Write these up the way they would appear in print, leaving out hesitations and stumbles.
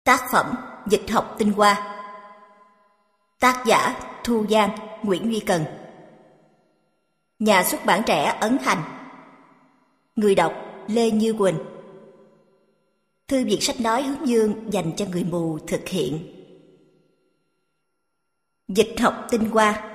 Tác phẩm Dịch học tinh hoa. Tác giả Thu Giang, Nguyễn Duy Cần. Nhà xuất bản Trẻ ấn hành. Người đọc Lê Như Quỳnh. Thư viện sách nói Hướng Dương dành cho người mù thực hiện. Dịch học tinh hoa.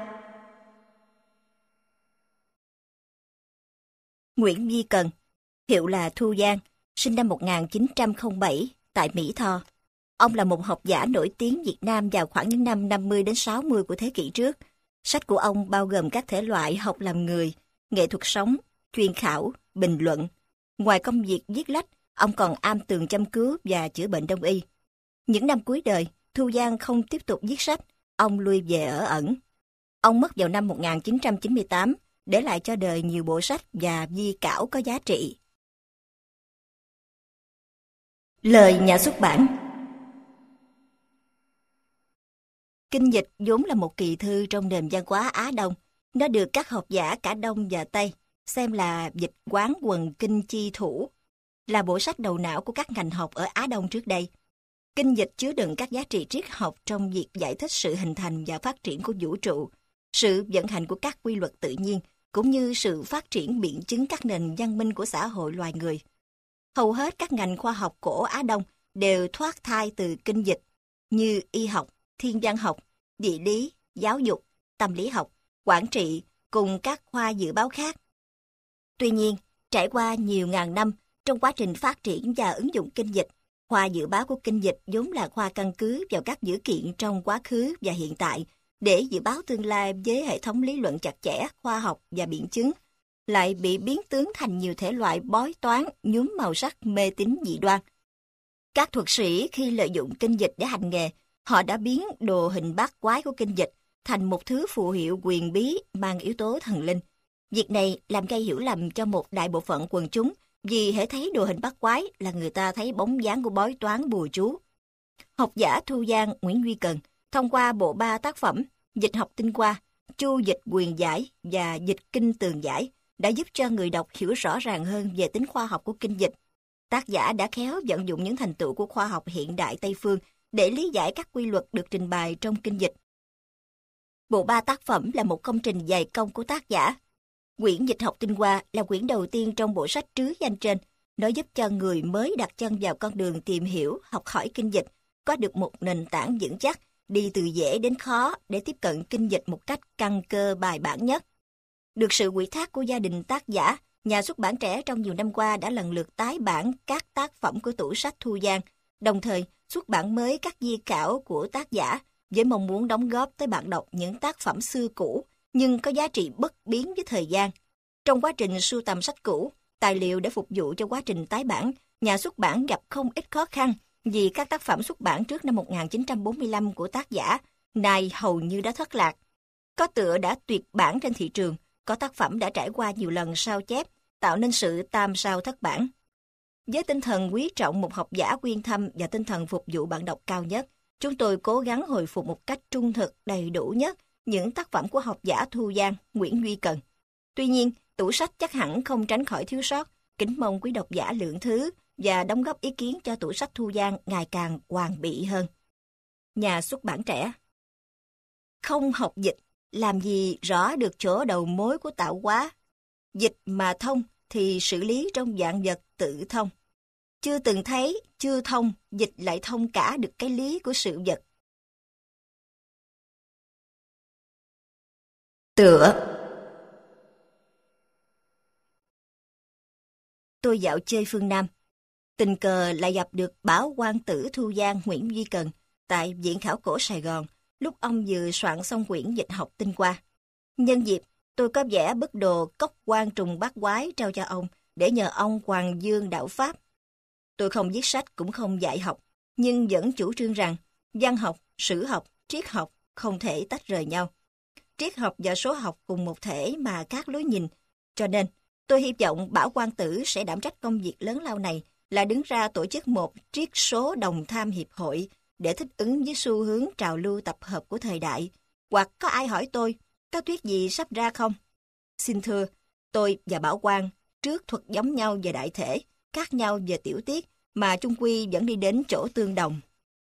Nguyễn Duy Cần, hiệu là Thu Giang, sinh năm 1907 tại Mỹ Tho. Ông là một học giả nổi tiếng Việt Nam vào khoảng những năm 50 đến 60 của thế kỷ trước. Sách của ông bao gồm các thể loại học làm người, nghệ thuật sống, chuyên khảo, bình luận. Ngoài công việc viết lách, ông còn am tường châm cứu và chữa bệnh đông y. Những năm cuối đời, Thu Giang không tiếp tục viết sách, ông lui về ở ẩn. Ông mất vào năm 1998, để lại cho đời nhiều bộ sách và di cảo có giá trị. Lời nhà xuất bản. Kinh dịch vốn là một kỳ thư trong nền văn hóa Á Đông. Nó được các học giả cả Đông và Tây xem là dịch quán quần kinh chi thủ, là bộ sách đầu não của các ngành học ở Á Đông trước đây. Kinh dịch chứa đựng các giá trị triết học trong việc giải thích sự hình thành và phát triển của vũ trụ, sự vận hành của các quy luật tự nhiên, cũng như sự phát triển biện chứng các nền văn minh của xã hội loài người. Hầu hết các ngành khoa học cổ Á Đông đều thoát thai từ kinh dịch, như y học, thiên văn học, địa lý, giáo dục, tâm lý học, quản trị cùng các khoa dự báo khác. Tuy nhiên, trải qua nhiều ngàn năm trong quá trình phát triển và ứng dụng kinh dịch, khoa dự báo của kinh dịch vốn là khoa căn cứ vào các dữ kiện trong quá khứ và hiện tại để dự báo tương lai với hệ thống lý luận chặt chẽ, khoa học và biện chứng, lại bị biến tướng thành nhiều thể loại bói toán, nhuốm màu sắc mê tín dị đoan. Các thuật sĩ khi lợi dụng kinh dịch để hành nghề, họ đã biến đồ hình bát quái của kinh dịch thành một thứ phù hiệu quyền bí mang yếu tố thần linh. Việc này làm gây hiểu lầm cho một đại bộ phận quần chúng, vì hễ thấy đồ hình bát quái là người ta thấy bóng dáng của bói toán bùa chú. Học giả Thu Giang, Nguyễn Duy Cần, thông qua bộ 3 tác phẩm Dịch học tinh hoa, Chu dịch quyền giải và Dịch kinh tường giải, đã giúp cho người đọc hiểu rõ ràng hơn về tính khoa học của kinh dịch. Tác giả đã khéo vận dụng những thành tựu của khoa học hiện đại Tây phương để lý giải các quy luật được trình bày trong kinh dịch. Bộ 3 tác phẩm là một công trình dày công của tác giả. Quyển Dịch học tinh hoa là quyển đầu tiên trong bộ sách trứ danh trên. Nó giúp cho người mới đặt chân vào con đường tìm hiểu, học hỏi kinh dịch, có được một nền tảng vững chắc, đi từ dễ đến khó để tiếp cận kinh dịch một cách căn cơ bài bản nhất. Được sự ủy thác của gia đình tác giả, nhà xuất bản Trẻ trong nhiều năm qua đã lần lượt tái bản các tác phẩm của tủ sách Thu Giang, đồng thời xuất bản mới các di cảo của tác giả với mong muốn đóng góp tới bạn đọc những tác phẩm xưa cũ nhưng có giá trị bất biến với thời gian. Trong quá trình sưu tầm sách cũ, tài liệu để phục vụ cho quá trình tái bản, nhà xuất bản gặp không ít khó khăn vì các tác phẩm xuất bản trước năm 1945 của tác giả nay hầu như đã thất lạc. Có tựa đã tuyệt bản trên thị trường, có tác phẩm đã trải qua nhiều lần sao chép, tạo nên sự tam sao thất bản. Với tinh thần quý trọng một học giả quyên thâm và tinh thần phục vụ bạn đọc cao nhất, chúng tôi cố gắng hồi phục một cách trung thực đầy đủ nhất những tác phẩm của học giả Thu Giang, Nguyễn Duy Cần. Tuy nhiên, tủ sách chắc hẳn không tránh khỏi thiếu sót, kính mong quý độc giả lượng thứ và đóng góp ý kiến cho tủ sách Thu Giang ngày càng hoàn bị hơn. Nhà xuất bản Trẻ. Không học dịch, làm gì rõ được chỗ đầu mối của tạo hóa. Dịch mà thông thì xử lý trong vạn vật tự thông. Chưa từng thấy, chưa thông, dịch lại thông cả được cái lý của sự vật. Tựa. Tôi dạo chơi phương Nam. Tình cờ lại gặp được Bảo quan tử Thu Giang Nguyễn Duy Cần tại Viện Khảo cổ Sài Gòn, lúc ông vừa soạn xong quyển Dịch học tinh hoa. Nhân dịp, tôi có vẽ bức đồ cốc quan trùng bát quái trao cho ông để nhờ ông hoàng dương đạo Pháp. Tôi không viết sách cũng không dạy học, nhưng vẫn chủ trương rằng văn học, sử học, triết học không thể tách rời nhau. Triết học và số học cùng một thể mà khác lối nhìn. Cho nên, tôi hy vọng Bảo quan tử sẽ đảm trách công việc lớn lao này là đứng ra tổ chức một triết số đồng tham hiệp hội để thích ứng với xu hướng trào lưu tập hợp của thời đại. Hoặc có ai hỏi tôi, có thuyết gì sắp ra không? Xin thưa, tôi và Bảo Quang trước thuật giống nhau về đại thể, khác nhau về tiểu tiết, mà chung quy vẫn đi đến chỗ tương đồng.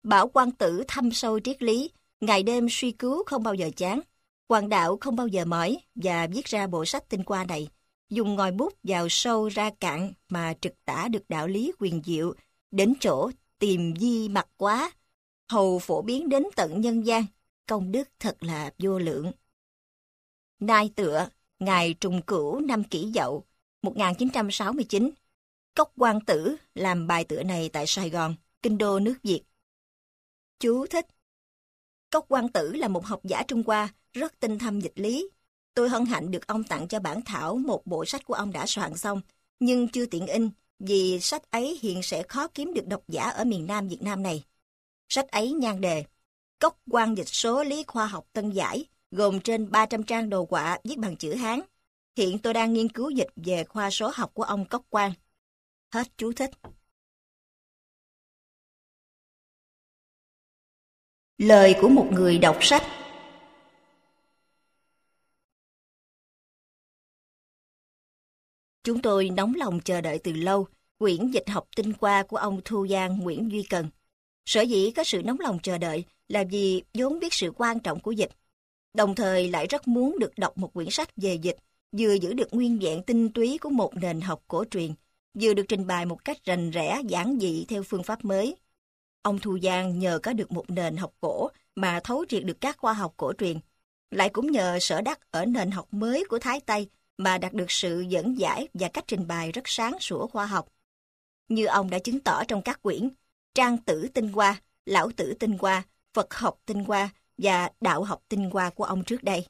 Bảo Quang Tử thâm sâu triết lý, ngày đêm suy cứu không bao giờ chán, hoàng đạo không bao giờ mỏi và viết ra bộ sách tinh hoa này, dùng ngòi bút vào sâu ra cạn mà trực tả được đạo lý quyền diệu, đến chỗ tìm di mặc quá, hầu phổ biến đến tận nhân gian, công đức thật là vô lượng. Nai tựa, ngày Trùng Cửu năm Kỷ Dậu, 1969, Cốc Quang Tử làm bài tựa này tại Sài Gòn, kinh đô nước Việt. Chú thích: Cốc Quang Tử là một học giả Trung Hoa, rất tinh thâm dịch lý. Tôi hân hạnh được ông tặng cho bản thảo một bộ sách của ông đã soạn xong, nhưng chưa tiện in, vì sách ấy hiện sẽ khó kiếm được độc giả ở miền Nam Việt Nam này. Sách ấy nhan đề Cốc Quang dịch số lý khoa học tân giải, gồm trên 300 trang đồ họa viết bằng chữ Hán. Hiện tôi đang nghiên cứu dịch về khoa số học của ông Cốc Quang. Hết chú thích. Lời của một người đọc sách. Chúng tôi nóng lòng chờ đợi từ lâu quyển dịch học tinh hoa của ông Thu Giang Nguyễn Duy Cần. Sở dĩ có sự nóng lòng chờ đợi là vì vốn biết sự quan trọng của dịch, đồng thời lại rất muốn được đọc một quyển sách về dịch, vừa giữ được nguyên vẹn tinh túy của một nền học cổ truyền, vừa được trình bày một cách rành rẽ giản dị theo phương pháp mới. Ông Thu Giang nhờ có được một nền học cổ mà thấu triệt được các khoa học cổ truyền, lại cũng nhờ sở đắc ở nền học mới của Thái Tây mà đạt được sự dẫn giải và cách trình bày rất sáng sủa khoa học. Như ông đã chứng tỏ trong các quyển Trang Tử Tinh Hoa, Lão Tử Tinh Hoa, Phật học Tinh Hoa và Đạo học Tinh Hoa của ông trước đây.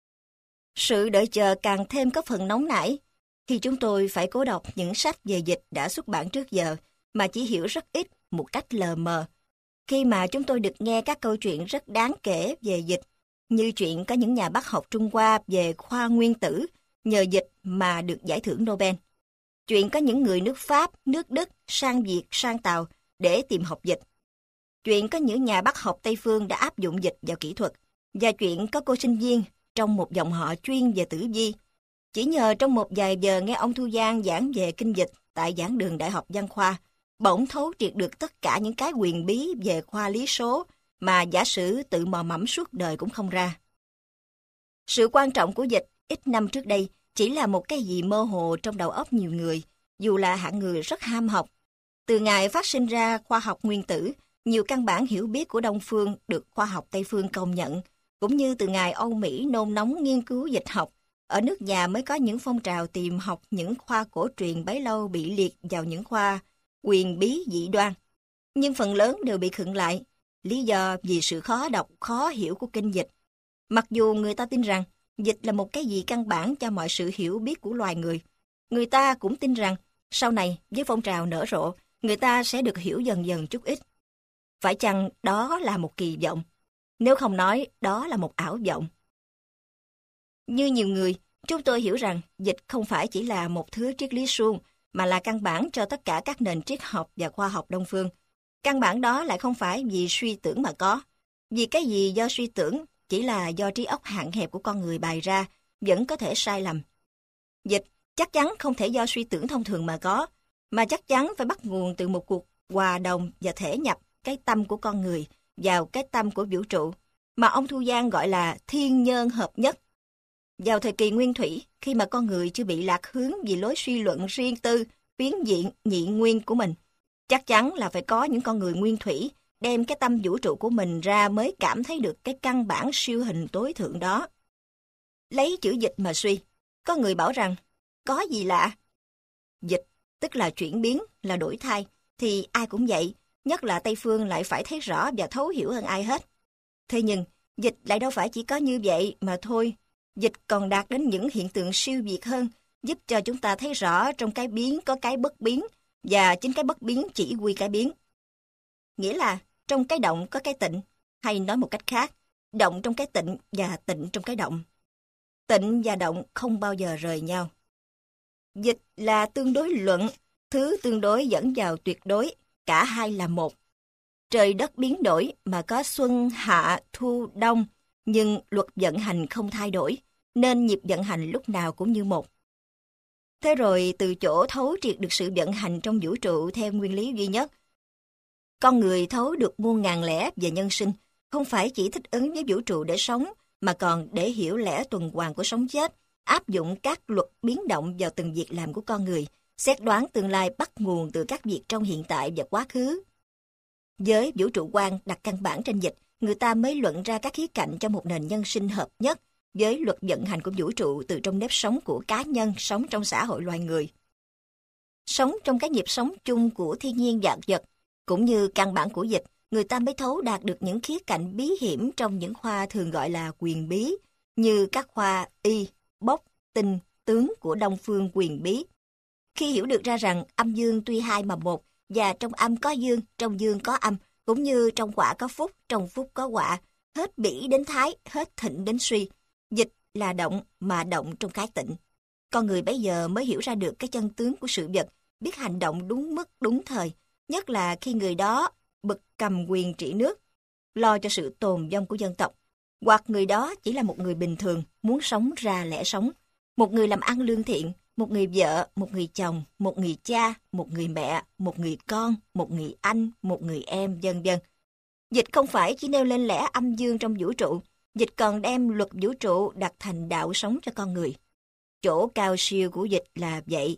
Sự đợi chờ càng thêm có phần nóng nảy khi chúng tôi phải cố đọc những sách về dịch đã xuất bản trước giờ mà chỉ hiểu rất ít một cách lờ mờ. Khi mà chúng tôi được nghe các câu chuyện rất đáng kể về dịch, như chuyện có những nhà bác học Trung Hoa về khoa nguyên tử nhờ dịch mà được giải thưởng Nobel. Chuyện có những người nước Pháp, nước Đức sang Việt, sang Tàu để tìm học dịch. Chuyện có những nhà bác học Tây Phương đã áp dụng dịch vào kỹ thuật. Và chuyện có cô sinh viên trong một dòng họ chuyên về tử vi. Chỉ nhờ trong một vài giờ nghe ông Thu Giang giảng về kinh dịch tại giảng đường Đại học Văn Khoa, bỗng thấu triệt được tất cả những cái huyền bí về khoa lý số mà giả sử tự mò mẫm suốt đời cũng không ra. Sự quan trọng của dịch ít năm trước đây chỉ là một cái gì mơ hồ trong đầu óc nhiều người, dù là hạng người rất ham học. Từ ngày phát sinh ra khoa học nguyên tử, nhiều căn bản hiểu biết của Đông Phương được khoa học Tây Phương công nhận, cũng như từ ngày Âu Mỹ nôn nóng nghiên cứu dịch học, ở nước nhà mới có những phong trào tìm học những khoa cổ truyền bấy lâu bị liệt vào những khoa huyền bí dị đoan. Nhưng phần lớn đều bị khựng lại, lý do vì sự khó đọc, khó hiểu của kinh dịch. Mặc dù người ta tin rằng dịch là một cái gì căn bản cho mọi sự hiểu biết của loài người, người ta cũng tin rằng sau này với phong trào nở rộ, người ta sẽ được hiểu dần dần chút ít. Phải chăng đó là một kỳ vọng? Nếu không nói, đó là một ảo vọng. Như nhiều người, chúng tôi hiểu rằng dịch không phải chỉ là một thứ triết lý suông, mà là căn bản cho tất cả các nền triết học và khoa học Đông Phương. Căn bản đó lại không phải vì suy tưởng mà có. Vì cái gì do suy tưởng chỉ là do trí óc hạn hẹp của con người bày ra, vẫn có thể sai lầm. Dịch chắc chắn không thể do suy tưởng thông thường mà có, mà chắc chắn phải bắt nguồn từ một cuộc hòa đồng và thể nhập cái tâm của con người vào cái tâm của vũ trụ, mà ông Thu Giang gọi là thiên nhân hợp nhất. Vào thời kỳ nguyên thủy, khi mà con người chưa bị lạc hướng vì lối suy luận riêng tư, phiến diện, nhị nguyên của mình, chắc chắn là phải có những con người nguyên thủy đem cái tâm vũ trụ của mình ra mới cảm thấy được cái căn bản siêu hình tối thượng đó. Lấy chữ dịch mà suy, có người bảo rằng, có gì lạ? Dịch, tức là chuyển biến, là đổi thay, thì ai cũng vậy, nhất là Tây Phương lại phải thấy rõ và thấu hiểu hơn ai hết. Thế nhưng, dịch lại đâu phải chỉ có như vậy mà thôi. Dịch còn đạt đến những hiện tượng siêu việt hơn, giúp cho chúng ta thấy rõ trong cái biến có cái bất biến, và chính cái bất biến chỉ quy cái biến. Nghĩa là trong cái động có cái tịnh, hay nói một cách khác, động trong cái tịnh và tịnh trong cái động. Tịnh và động không bao giờ rời nhau. Dịch là tương đối luận, thứ tương đối dẫn vào tuyệt đối, cả hai là một. Trời đất biến đổi mà có xuân, hạ, thu, đông, nhưng luật vận hành không thay đổi, nên nhịp vận hành lúc nào cũng như một. Thế rồi từ chỗ thấu triệt được sự vận hành trong vũ trụ theo nguyên lý duy nhất, Con người thấu được muôn ngàn lẽ về nhân sinh, không phải chỉ thích ứng với vũ trụ để sống, mà còn để hiểu lẽ tuần hoàn của sống chết, áp dụng các luật biến động vào từng việc làm của con người, xét đoán tương lai bắt nguồn từ các việc trong hiện tại và quá khứ. Với vũ trụ quan đặt căn bản trên dịch, người ta mới luận ra các khía cạnh cho một nền nhân sinh hợp nhất với luật vận hành của vũ trụ từ trong nếp sống của cá nhân sống trong xã hội loài người. Sống trong cái nhịp sống chung của thiên nhiên vạn vật, cũng như căn bản của dịch, người ta mới thấu đạt được những khía cạnh bí hiểm trong những khoa thường gọi là quyền bí, như các khoa y, bốc, tinh, tướng của Đông phương quyền bí. Khi hiểu được ra rằng âm dương tuy hai mà một, và trong âm có dương, trong dương có âm, cũng như trong quả có phúc, trong phúc có quả, hết bỉ đến thái, hết thịnh đến suy. Dịch là động, mà động trong cái tịnh. Con người bấy giờ mới hiểu ra được cái chân tướng của sự vật, biết hành động đúng mức, đúng thời, nhất là khi người đó bực cầm quyền trị nước, lo cho sự tồn vong của dân tộc, hoặc người đó chỉ là một người bình thường, muốn sống ra lẽ sống, một người làm ăn lương thiện, một người vợ, một người chồng, một người cha, một người mẹ, một người con, một người anh, một người em, vân vân. Dịch không phải chỉ nêu lên lẽ âm dương trong vũ trụ, dịch còn đem luật vũ trụ đặt thành đạo sống cho con người. Chỗ cao siêu của dịch là vậy.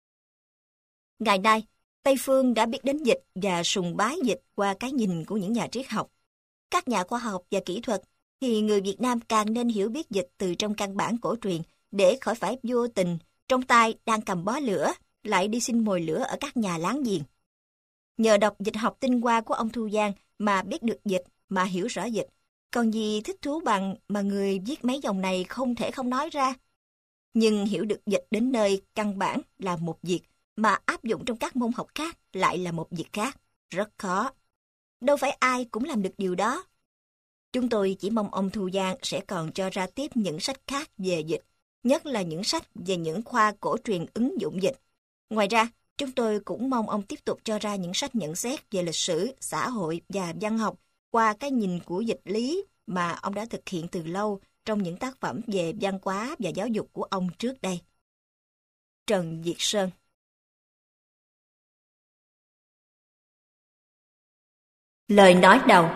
Ngày nay, Tây phương đã biết đến dịch và sùng bái dịch qua cái nhìn của những nhà triết học. Các nhà khoa học và kỹ thuật thì người Việt Nam càng nên hiểu biết dịch từ trong căn bản cổ truyền để khỏi phải vô tình trong tay đang cầm bó lửa lại đi xin mồi lửa ở các nhà láng giềng. Nhờ đọc dịch học tinh hoa của ông Thu Giang mà biết được dịch, mà hiểu rõ dịch, còn gì thích thú bằng mà người viết mấy dòng này không thể không nói ra. Nhưng hiểu được dịch đến nơi căn bản là một việc, mà áp dụng trong các môn học khác lại là một việc khác, rất khó. Đâu phải ai cũng làm được điều đó. Chúng tôi chỉ mong ông Thu Giang sẽ còn cho ra tiếp những sách khác về dịch, nhất là những sách về những khoa cổ truyền ứng dụng dịch. Ngoài ra, chúng tôi cũng mong ông tiếp tục cho ra những sách nhận xét về lịch sử, xã hội và văn học qua cái nhìn của dịch lý mà ông đã thực hiện từ lâu trong những tác phẩm về văn hóa và giáo dục của ông trước đây. Trần Việt Sơn. Lời nói đầu.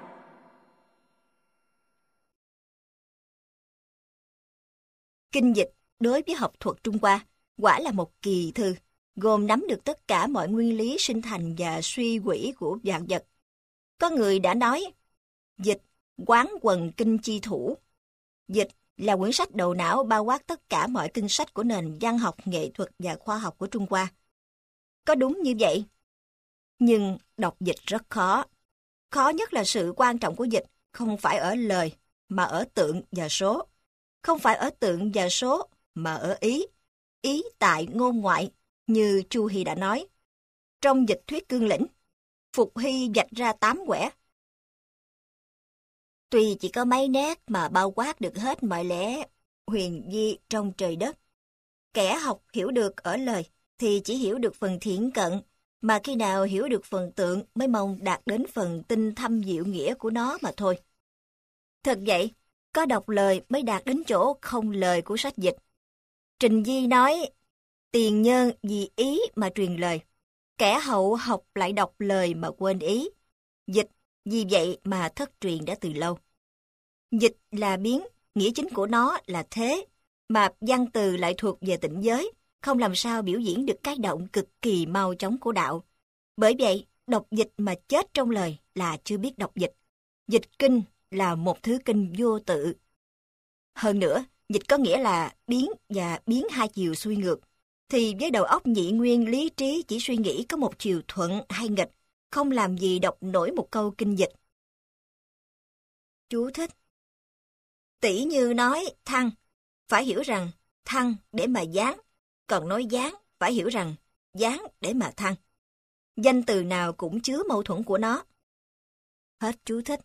Kinh dịch đối với học thuật Trung Hoa quả là một kỳ thư, gồm nắm được tất cả mọi nguyên lý sinh thành và suy quỹ của vạn vật. Có người đã nói, dịch quán quần kinh chi thủ. Dịch là quyển sách đầu não bao quát tất cả mọi kinh sách của nền văn học, nghệ thuật và khoa học của Trung Hoa. Có đúng như vậy? Nhưng đọc dịch rất khó. Khó nhất là sự quan trọng của dịch không phải ở lời, mà ở tượng và số. Không phải ở tượng và số, mà ở ý. Ý tại ngôn ngoại, như Chu Hy đã nói. Trong dịch thuyết cương lĩnh, Phục Hy vạch ra 8 quẻ. Tuy chỉ có mấy nét mà bao quát được hết mọi lẽ huyền vi trong trời đất. Kẻ học hiểu được ở lời thì chỉ hiểu được phần thiển cận, mà khi nào hiểu được phần tượng mới mong đạt đến phần tinh thâm diệu nghĩa của nó mà thôi. Thật vậy, có đọc lời mới đạt đến chỗ không lời của sách dịch. Trình Di nói, tiền nhân vì ý mà truyền lời, kẻ hậu học lại đọc lời mà quên ý. Dịch vì vậy mà thất truyền đã từ lâu. Dịch là biến, nghĩa chính của nó là thế, mà văn từ lại thuộc về tịnh giới, không làm sao biểu diễn được cái động cực kỳ mau chóng của đạo. Bởi vậy, đọc dịch mà chết trong lời là chưa biết đọc dịch. Dịch kinh là một thứ kinh vô tự. Hơn nữa, dịch có nghĩa là biến và biến hai chiều xuôi ngược. Thì với đầu óc nhị nguyên lý trí chỉ suy nghĩ có một chiều thuận hay nghịch, không làm gì đọc nổi một câu kinh dịch. Chú thích. Tỷ như nói thăng, phải hiểu rằng thăng để mà giáng, còn nói giáng phải hiểu rằng giáng để mà thăng. Danh từ nào cũng chứa mâu thuẫn của nó. Hết chú thích.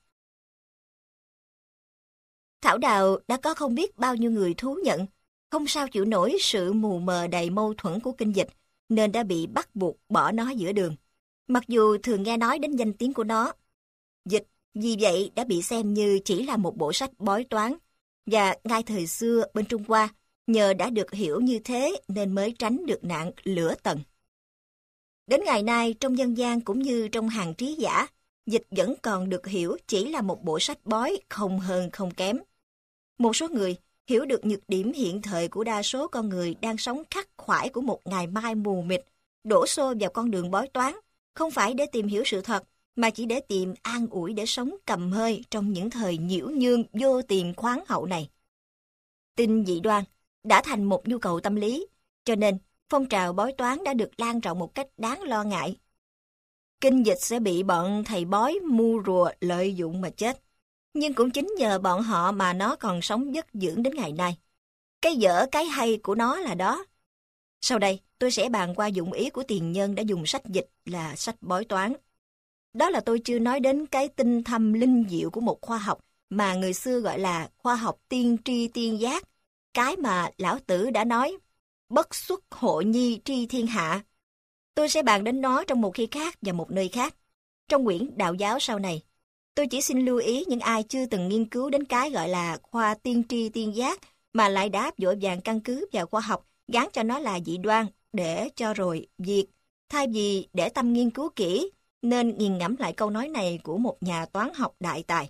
Thảo Đào đã có không biết bao nhiêu người thú nhận, không sao chịu nổi sự mù mờ đầy mâu thuẫn của kinh dịch, nên đã bị bắt buộc bỏ nó giữa đường. Mặc dù thường nghe nói đến danh tiếng của nó, dịch vì vậy đã bị xem như chỉ là một bộ sách bói toán, và ngay thời xưa bên Trung Hoa, nhờ đã được hiểu như thế nên mới tránh được nạn lửa tần. Đến ngày nay, trong dân gian cũng như trong hàng trí giả, dịch vẫn còn được hiểu chỉ là một bộ sách bói không hơn không kém. Một số người hiểu được nhược điểm hiện thời của đa số con người đang sống khắc khoải của một ngày mai mù mịt, đổ xô vào con đường bói toán, không phải để tìm hiểu sự thật, mà chỉ để tìm an ủi để sống cầm hơi trong những thời nhiễu nhương vô tiền khoáng hậu này. Tin dị đoan đã thành một nhu cầu tâm lý, cho nên phong trào bói toán đã được lan rộng một cách đáng lo ngại. Kinh dịch sẽ bị bọn thầy bói mưu rùa lợi dụng mà chết, nhưng cũng chính nhờ bọn họ mà nó còn sống vất vưởng đến ngày nay. Cái dở cái hay của nó là đó. Sau đây, tôi sẽ bàn qua dụng ý của tiền nhân đã dùng sách dịch là sách bói toán. Đó là tôi chưa nói đến cái tinh thâm linh diệu của một khoa học mà người xưa gọi là khoa học tiên tri tiên giác, cái mà Lão Tử đã nói, bất xuất hộ nhi tri thiên hạ. Tôi sẽ bàn đến nó trong một khi khác và một nơi khác. Trong quyển Đạo giáo sau này, tôi chỉ xin lưu ý những ai chưa từng nghiên cứu đến cái gọi là khoa tiên tri tiên giác mà lại đã vội vàng căn cứ vào khoa học, gán cho nó là dị đoan để cho rồi việc, thay vì để tâm nghiên cứu kỹ, nên nghiền ngẫm lại câu nói này của một nhà toán học đại tài.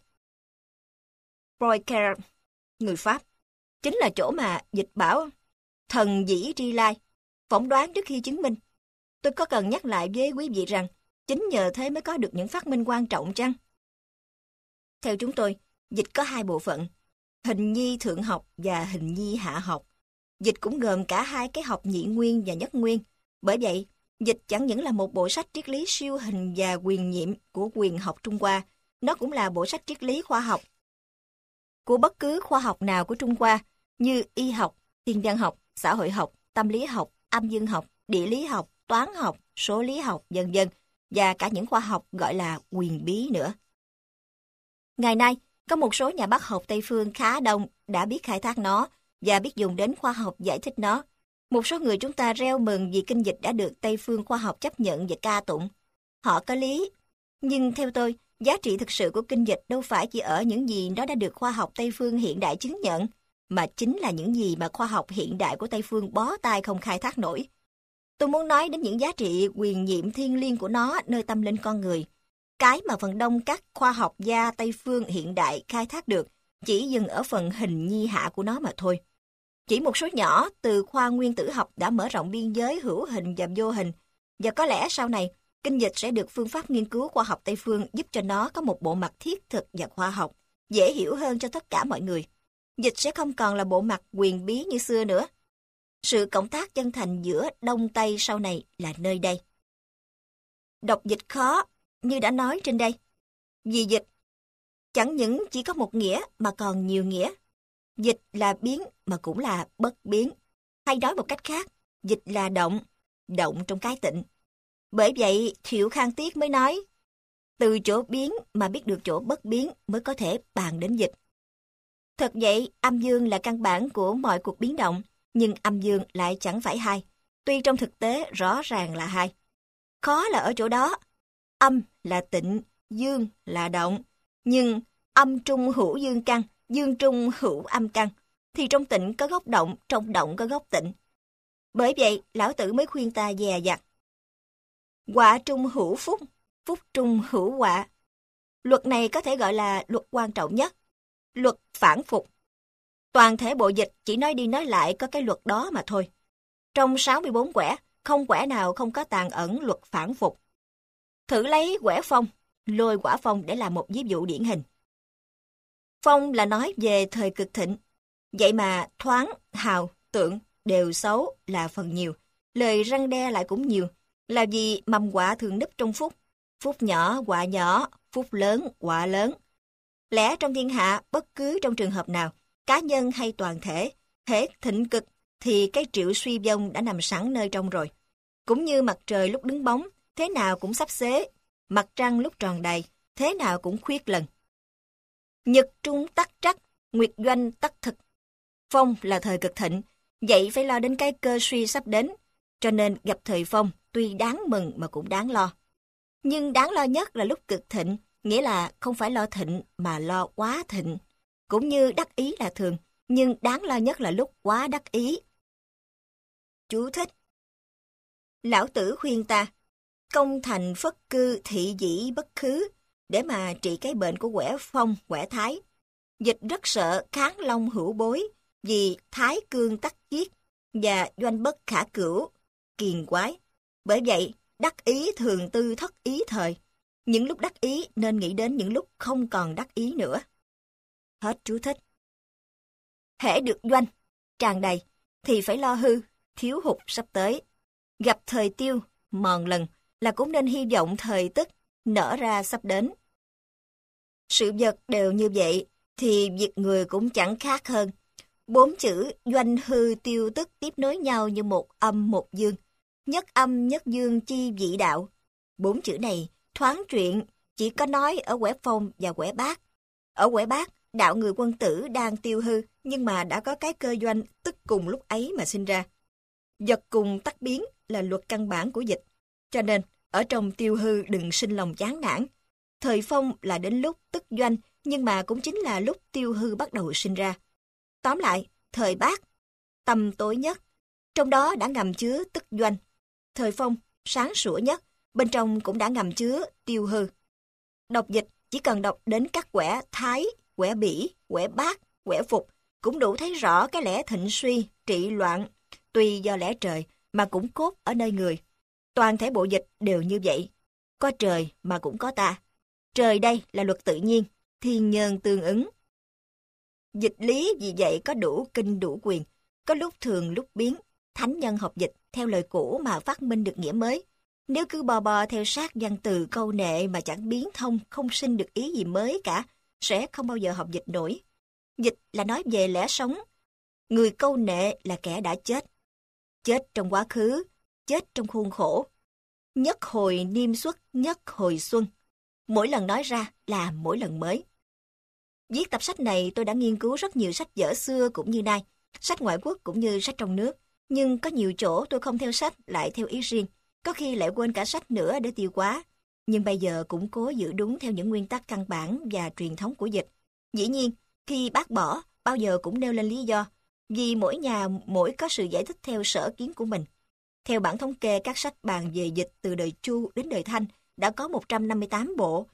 Poincaré, người Pháp, chính là chỗ mà dịch bảo thần dĩ tri lai, phỏng đoán trước khi chứng minh. Tôi có cần nhắc lại với quý vị rằng, chính nhờ thế mới có được những phát minh quan trọng chăng? Theo chúng tôi, dịch có hai bộ phận, hình nhi thượng học và hình nhi hạ học. Dịch cũng gồm cả hai cái học nhị nguyên và nhất nguyên. Bởi vậy, dịch chẳng những là một bộ sách triết lý siêu hình và quyền nhiệm của quyền học Trung Hoa, nó cũng là bộ sách triết lý khoa học của bất cứ khoa học nào của Trung Hoa, như y học, thiên văn học, xã hội học, tâm lý học, âm dương học, địa lý học, toán học, số lý học, vân vân, và cả những khoa học gọi là quyền bí nữa. Ngày nay, có một số nhà bác học Tây phương khá đông đã biết khai thác nó và biết dùng đến khoa học giải thích nó. Một số người chúng ta reo mừng vì kinh dịch đã được Tây phương khoa học chấp nhận và ca tụng. Họ có lý, nhưng theo tôi, giá trị thực sự của kinh dịch đâu phải chỉ ở những gì nó đã được khoa học Tây phương hiện đại chứng nhận, mà chính là những gì mà khoa học hiện đại của Tây phương bó tay không khai thác nổi. Tôi muốn nói đến những giá trị quyền nhiệm thiêng liêng của nó nơi tâm linh con người. Cái mà phần đông các khoa học gia Tây phương hiện đại khai thác được chỉ dừng ở phần hình nhi hạ của nó mà thôi. Chỉ một số nhỏ từ khoa nguyên tử học đã mở rộng biên giới hữu hình và vô hình, và có lẽ sau này, kinh dịch sẽ được phương pháp nghiên cứu khoa học Tây phương giúp cho nó có một bộ mặt thiết thực và khoa học, dễ hiểu hơn cho tất cả mọi người. Dịch sẽ không còn là bộ mặt quyền bí như xưa nữa. Sự cộng tác chân thành giữa Đông Tây sau này là nơi đây. Đọc dịch khó, như đã nói trên đây. Vì dịch chẳng những chỉ có một nghĩa mà còn nhiều nghĩa. Dịch là biến mà cũng là bất biến. Hay nói một cách khác, dịch là động, động trong cái tịnh. Bởi vậy, Thiệu Khang Tiết mới nói, từ chỗ biến mà biết được chỗ bất biến mới có thể bàn đến dịch. Thật vậy, âm dương là căn bản của mọi cuộc biến động, nhưng âm dương lại chẳng phải hai, tuy trong thực tế rõ ràng là hai. Khó là ở chỗ đó, âm là tịnh, dương là động, nhưng âm trung hữu dương căn, dương trung hữu âm căn, thì trong tịnh có gốc động, trong động có gốc tịnh. Bởi vậy, Lão Tử mới khuyên ta dè dặt. Họa trung hữu phúc, phúc trung hữu họa. Luật này có thể gọi là luật quan trọng nhất, luật phản phục. Toàn thể bộ dịch chỉ nói đi nói lại có cái luật đó mà thôi. Trong 64 quẻ, không quẻ nào không có tàn ẩn luật phản phục. Thử lấy quẻ phong, lôi quả phong để làm một ví dụ điển hình. Phong là nói về thời cực thịnh, vậy mà thoáng, hào, tượng đều xấu là phần nhiều, lời răn đe lại cũng nhiều, là vì mầm họa thường núp trong phúc, phúc nhỏ, họa nhỏ, phúc lớn, họa lớn. Lẽ trong thiên hạ, bất cứ trong trường hợp nào, cá nhân hay toàn thể, hễ thịnh cực, thì cái triệu suy vong đã nằm sẵn nơi trong rồi. Cũng như mặt trời lúc đứng bóng, thế nào cũng sắp xế, mặt trăng lúc tròn đầy, thế nào cũng khuyết lần. Nhật trung tắc trắc, nguyệt doanh tắc thực. Phong là thời cực thịnh, vậy phải lo đến cái cơ suy sắp đến, cho nên gặp thời phong tuy đáng mừng mà cũng đáng lo. Nhưng đáng lo nhất là lúc cực thịnh, nghĩa là không phải lo thịnh mà lo quá thịnh. Cũng như đắc ý là thường, nhưng đáng lo nhất là lúc quá đắc ý. Chú thích. Lão Tử khuyên ta, công thành phất cư thị dĩ bất khứ, để mà trị cái bệnh của quẻ Phong, quẻ Thái. Dịch rất sợ kháng long hữu bối, vì thái cương tắc giết, và doanh bất khả cửu, kiền quái. Bởi vậy, đắc ý thường tư thất ý thời. Những lúc đắc ý nên nghĩ đến những lúc không còn đắc ý nữa. Hết chú thích. Hễ được doanh, tràn đầy, thì phải lo hư, thiếu hụt sắp tới. Gặp thời tiêu, mòn lần, là cũng nên hy vọng thời tức, nở ra sắp đến. Sự vật đều như vậy, thì việc người cũng chẳng khác hơn. 4 chữ doanh hư tiêu tức tiếp nối nhau như một âm một dương. Nhất âm nhất dương chi vị đạo. 4 chữ này thoáng chuyện chỉ có nói ở quẻ Phong và quẻ Bát. Ở quẻ Bát, đạo người quân tử đang tiêu hư, nhưng mà đã có cái cơ doanh tức cùng lúc ấy mà sinh ra. Vật cùng tắc biến là luật căn bản của dịch. Cho nên, ở trong tiêu hư đừng sinh lòng chán nản. Thời Phong là đến lúc tức doanh, nhưng mà cũng chính là lúc tiêu hư bắt đầu sinh ra. Tóm lại, thời Bát, tăm tối nhất, trong đó đã ngầm chứa tức doanh. Thời Phong, sáng sủa nhất, bên trong cũng đã ngầm chứa tiêu hư. Đọc dịch chỉ cần đọc đến các quẻ Thái, quẻ Bỉ, quẻ Bát, quẻ Phục, cũng đủ thấy rõ cái lẽ thịnh suy, trị loạn, tùy do lẽ trời, mà cũng cốt ở nơi người. Toàn thể bộ dịch đều như vậy. Có trời mà cũng có ta. Trời đây là luật tự nhiên, thiên nhân tương ứng. Dịch lý vì vậy có đủ kinh đủ quyền, có lúc thường lúc biến. Thánh nhân học dịch theo lời cũ mà phát minh được nghĩa mới. Nếu cứ bò bò theo sát văn từ câu nệ mà chẳng biến thông, không sinh được ý gì mới cả, sẽ không bao giờ học dịch nổi. Dịch là nói về lẽ sống. Người câu nệ là kẻ đã chết. Chết trong quá khứ, chết trong khuôn khổ. Nhất hồi niêm xuất, nhất hồi xuân. Mỗi lần nói ra là mỗi lần mới. Viết tập sách này tôi đã nghiên cứu rất nhiều sách vở xưa cũng như nay, sách ngoại quốc cũng như sách trong nước. Nhưng có nhiều chỗ tôi không theo sách lại theo ý riêng, có khi lại quên cả sách nữa để tiêu hóa. Nhưng bây giờ cũng cố giữ đúng theo những nguyên tắc căn bản và truyền thống của dịch. Dĩ nhiên, khi bác bỏ, bao giờ cũng nêu lên lý do, vì mỗi nhà mỗi có sự giải thích theo sở kiến của mình. Theo bản thống kê các sách bàn về dịch từ đời Chu đến đời Thanh, đã có 158 bộ,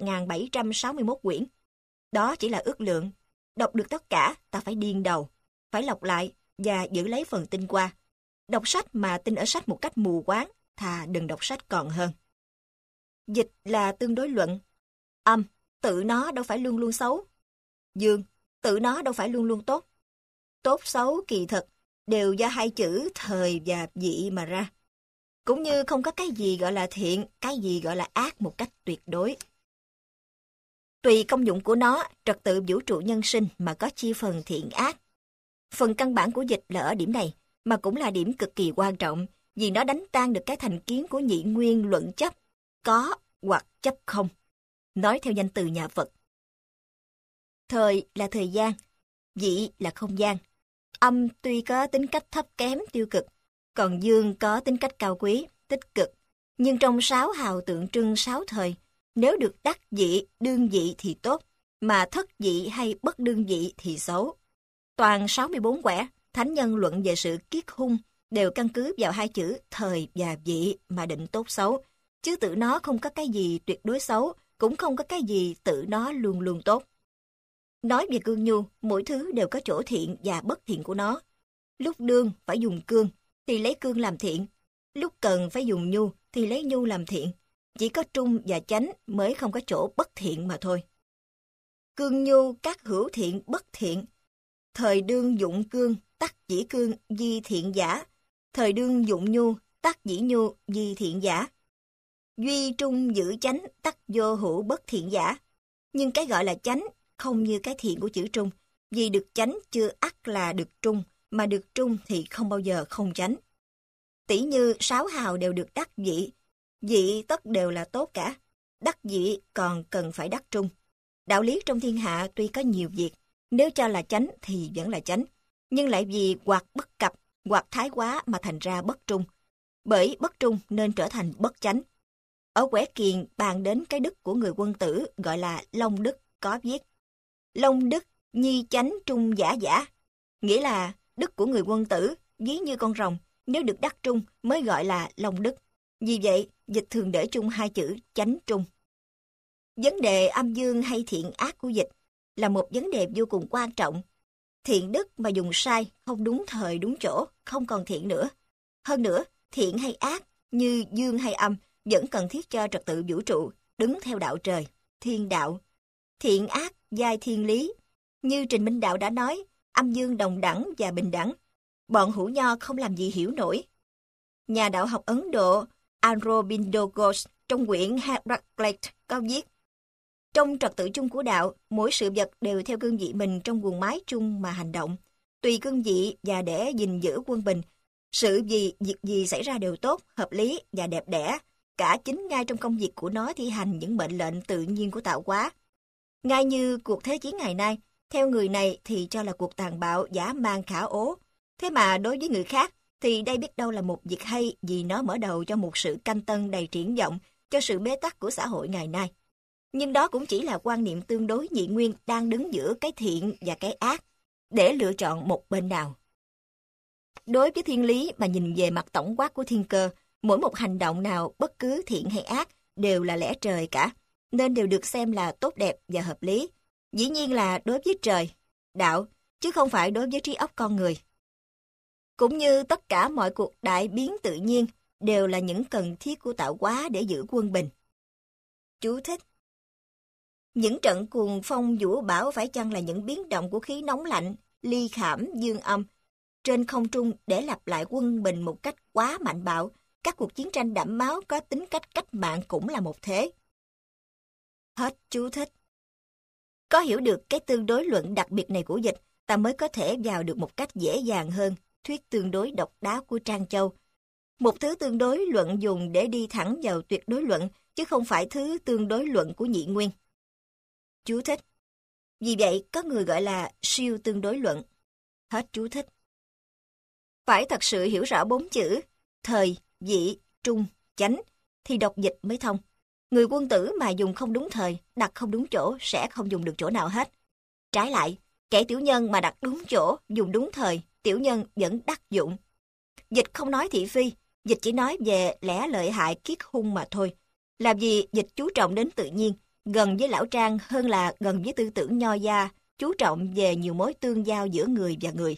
1.761 quyển. Đó chỉ là ước lượng. Đọc được tất cả, ta phải điên đầu, phải lọc lại và giữ lấy phần tinh qua. Đọc sách mà tin ở sách một cách mù quáng, thà đừng đọc sách còn hơn. Dịch là tương đối luận. Âm, tự nó đâu phải luôn luôn xấu. Dương, tự nó đâu phải luôn luôn tốt. Tốt xấu kỳ thực đều do hai chữ thời và vị mà ra. Cũng như không có cái gì gọi là thiện, cái gì gọi là ác một cách tuyệt đối. Tùy công dụng của nó, trật tự vũ trụ nhân sinh mà có chia phần thiện ác. Phần căn bản của dịch là ở điểm này, mà cũng là điểm cực kỳ quan trọng, vì nó đánh tan được cái thành kiến của nhị nguyên luận chấp, có hoặc chấp không. Nói theo danh từ nhà Phật. Thời là thời gian, vị là không gian. Âm tuy có tính cách thấp kém tiêu cực, còn dương có tính cách cao quý, tích cực. Nhưng trong 6 hào tượng trưng 6 thời, nếu được đắc vị, đương vị thì tốt, mà thất vị hay bất đương vị thì xấu. Toàn 64 quẻ, thánh nhân luận về sự kiết hung đều căn cứ vào hai chữ thời và vị mà định tốt xấu, chứ tự nó không có cái gì tuyệt đối xấu, cũng không có cái gì tự nó luôn luôn tốt. Nói về cương nhu, mỗi thứ đều có chỗ thiện và bất thiện của nó. Lúc đương phải dùng cương, thì lấy cương làm thiện. Lúc cần phải dùng nhu, thì lấy nhu làm thiện. Chỉ có trung và chánh mới không có chỗ bất thiện mà thôi. Cương nhu các hữu thiện bất thiện. Thời đương dụng cương, tắc dĩ cương, di thiện giả. Thời đương dụng nhu, tắc dĩ nhu, di thiện giả. Duy trung giữ chánh, tắc vô hữu bất thiện giả. Nhưng cái gọi là chánh không như cái thiện của chữ trung, vì được chánh chưa ắt là được trung, mà được trung thì không bao giờ không chánh. Tỷ như 6 hào đều được đắc vị, vị tất đều là tốt cả, đắc vị còn cần phải đắc trung. Đạo lý trong thiên hạ tuy có nhiều việc, nếu cho là chánh thì vẫn là chánh, nhưng lại vì hoặc bất cập, hoặc thái quá mà thành ra bất trung. Bởi bất trung nên trở thành bất chánh. Ở quẻ Kiền bàn đến cái đức của người quân tử gọi là long đức, có viết: Long đức nhi chánh trung giả giả, nghĩa là đức của người quân tử ví như con rồng, nếu được đắc trung mới gọi là long đức. Vì vậy, dịch thường để chung hai chữ chánh trung. Vấn đề âm dương hay thiện ác của dịch là một vấn đề vô cùng quan trọng. Thiện đức mà dùng sai, không đúng thời đúng chỗ, không còn thiện nữa. Hơn nữa, thiện hay ác, như dương hay âm, vẫn cần thiết cho trật tự vũ trụ, đứng theo đạo trời, thiên đạo. Thiện ác, giai thiên lý. Như Trình Minh Đạo đã nói, âm dương đồng đẳng và bình đẳng. Bọn hữu nho không làm gì hiểu nổi. Nhà đạo học Ấn Độ Aurobindo Ghosh trong quyển Heraclite có viết: trong trật tự chung của đạo, mỗi sự vật đều theo cương vị mình trong guồng máy chung mà hành động. Tùy cương vị và để gìn giữ quân bình, việc gì xảy ra đều tốt, hợp lý và đẹp đẽ, cả chính ngay trong công việc của nó thi hành những mệnh lệnh tự nhiên của tạo hóa. Ngay như cuộc thế chiến ngày nay, theo người này thì cho là cuộc tàn bạo, dã man khả ố. Thế mà đối với người khác thì đây biết đâu là một việc hay, vì nó mở đầu cho một sự canh tân đầy triển vọng cho sự bế tắc của xã hội ngày nay. Nhưng đó cũng chỉ là quan niệm tương đối nhị nguyên đang đứng giữa cái thiện và cái ác, để lựa chọn một bên nào. Đối với thiên lý mà nhìn về mặt tổng quát của thiên cơ, mỗi một hành động nào bất cứ thiện hay ác đều là lẽ trời cả, nên đều được xem là tốt đẹp và hợp lý. Dĩ nhiên là đối với trời, đạo, chứ không phải đối với trí óc con người. Cũng như tất cả mọi cuộc đại biến tự nhiên đều là những cần thiết của tạo hóa để giữ quân bình. Chú thích: những trận cuồng phong vũ bão phải chăng là những biến động của khí nóng lạnh, ly khảm, dương âm trên không trung để lặp lại quân bình một cách quá mạnh bạo? Các cuộc chiến tranh đẫm máu có tính cách mạng cũng là một thế. Hết chú thích. Có hiểu được cái tương đối luận đặc biệt này của dịch, ta mới có thể vào được một cách dễ dàng hơn thuyết tương đối độc đáo của Trang Châu. Một thứ tương đối luận dùng để đi thẳng vào tuyệt đối luận, chứ không phải thứ tương đối luận của nhị nguyên. Chú thích. Vì vậy, có người gọi là siêu tương đối luận. Hết chú thích. Phải thật sự hiểu rõ 4 chữ thời, vị, trung, chánh thì đọc dịch mới thông. Người quân tử mà dùng không đúng thời, đặt không đúng chỗ sẽ không dùng được chỗ nào hết. Trái lại, kẻ tiểu nhân mà đặt đúng chỗ, dùng đúng thời, tiểu nhân vẫn đắc dụng. Dịch không nói thị phi, dịch chỉ nói về lẽ lợi hại kiết hung mà thôi. Làm gì dịch chú trọng đến tự nhiên, gần với lão Trang hơn là gần với tư tưởng nho gia, chú trọng về nhiều mối tương giao giữa người và người.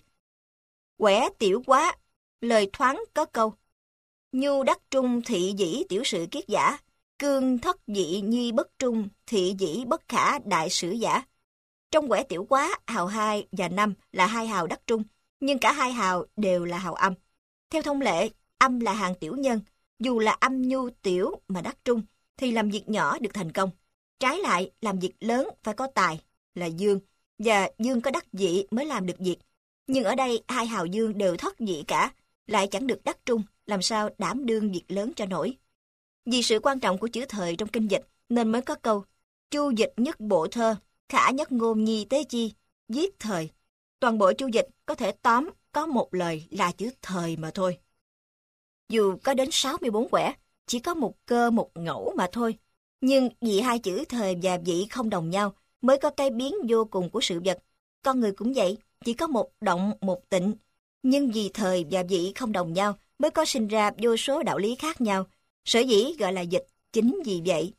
Quẻ tiểu quá, lời thoáng có câu: nhu đắc trung thị dĩ tiểu sự kiết giả, cương thất dị nhi bất trung thị dĩ bất khả đại sử giả. Trong quẻ tiểu quá, hào 2 và 5 là hai hào đắc trung, nhưng cả hai hào đều là hào âm. Theo thông lệ, âm là hàng tiểu nhân, dù là âm nhu tiểu mà đắc trung thì làm việc nhỏ được thành công. Trái lại, làm việc lớn phải có tài, là dương, và dương có đắc dị mới làm được việc. Nhưng ở đây hai hào dương đều thất dị cả, lại chẳng được đắc trung, làm sao đảm đương việc lớn cho nổi. Vì sự quan trọng của chữ thời trong kinh dịch nên mới có câu: chu dịch nhất bộ thơ, khả nhất ngôn nhi tế chi, viết thời. Toàn bộ chu dịch có thể tóm có một lời là chữ thời mà thôi. Dù có đến 64 quẻ, chỉ có một cơ một ngẫu mà thôi. Nhưng vì hai chữ thời và vị không đồng nhau mới có cái biến vô cùng của sự vật. Con người cũng vậy, chỉ có một động một tịnh. Nhưng vì thời và vị không đồng nhau mới có sinh ra vô số đạo lý khác nhau. Sở dĩ gọi là dịch chính vì vậy.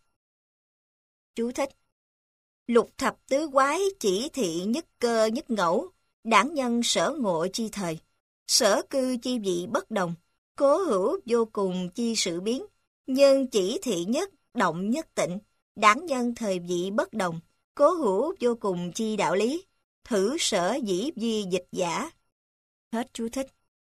Chú thích. Lục thập tứ quái chỉ thị nhất cơ nhất ngẫu, đảng nhân sở ngộ chi thời, sở cư chi vị bất đồng, cố hữu vô cùng chi sự biến, nhân chỉ thị nhất động nhất tịnh, đảng nhân thời vị bất đồng, cố hữu vô cùng chi đạo lý, thử sở dĩ di dịch giả. Hết chú thích.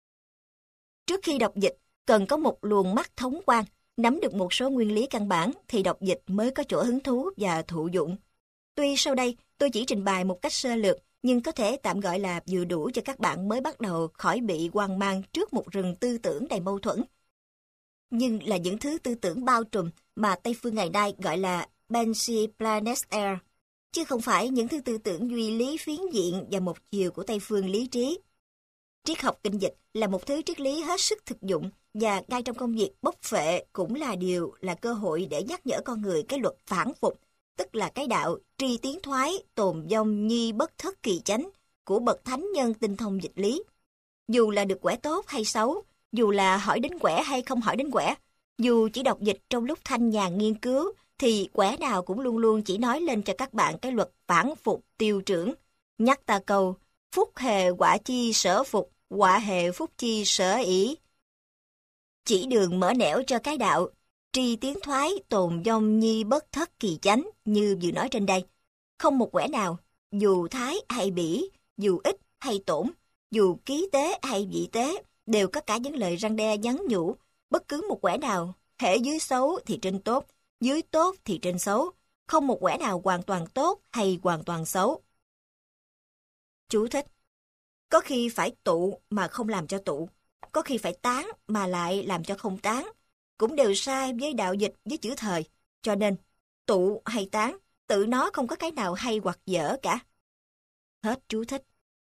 Trước khi đọc dịch, cần có một luồng mắt thống quan, nắm được một số nguyên lý căn bản thì đọc dịch mới có chỗ hứng thú và thụ dụng. Tuy sau đây tôi chỉ trình bày một cách sơ lược, nhưng có thể tạm gọi là vừa đủ cho các bạn mới bắt đầu khỏi bị hoang mang trước một rừng tư tưởng đầy mâu thuẫn. Nhưng là những thứ tư tưởng bao trùm mà Tây phương ngày nay gọi là Bensi Planet Air, chứ không phải những thứ tư tưởng duy lý phiến diện và một chiều của Tây phương lý trí. Triết học kinh dịch là một thứ triết lý hết sức thực dụng, và ngay trong công việc bốc phệ cũng là cơ hội để nhắc nhở con người cái luật phản phục, tức là cái đạo tri tiến thoái, tồn vong nhi bất thất kỳ chánh của bậc thánh nhân tinh thông dịch lý. Dù là được quẻ tốt hay xấu, dù là hỏi đến quẻ hay không hỏi đến quẻ, Dù chỉ đọc dịch trong lúc thanh nhàn nghiên cứu, thì quẻ nào cũng luôn luôn chỉ nói lên cho các bạn cái luật phản phục tiêu trưởng. Nhắc ta câu, phúc hề quả chi sở phục, quả hệ phúc chi sở ỷ. Chỉ đường mở nẻo cho cái đạo, tri tiến thoái tồn vong nhi bất thất kỳ chánh như vừa nói trên đây. Không một quẻ nào, dù thái hay bỉ, dù ích hay tổn, dù ký tế hay vị tế, đều có cả những lời răn đe nhắn nhủ. Bất cứ một quẻ nào, hễ dưới xấu thì trên tốt, dưới tốt thì trên xấu. Không một quẻ nào hoàn toàn tốt hay hoàn toàn xấu. Chú thích. Có khi phải tụ mà không làm cho tụ, có khi phải tán mà lại làm cho không tán, cũng đều sai với đạo dịch với chữ thời. Cho nên, tụ hay tán, tự nó không có cái nào hay hoặc dở cả. Hết chú thích.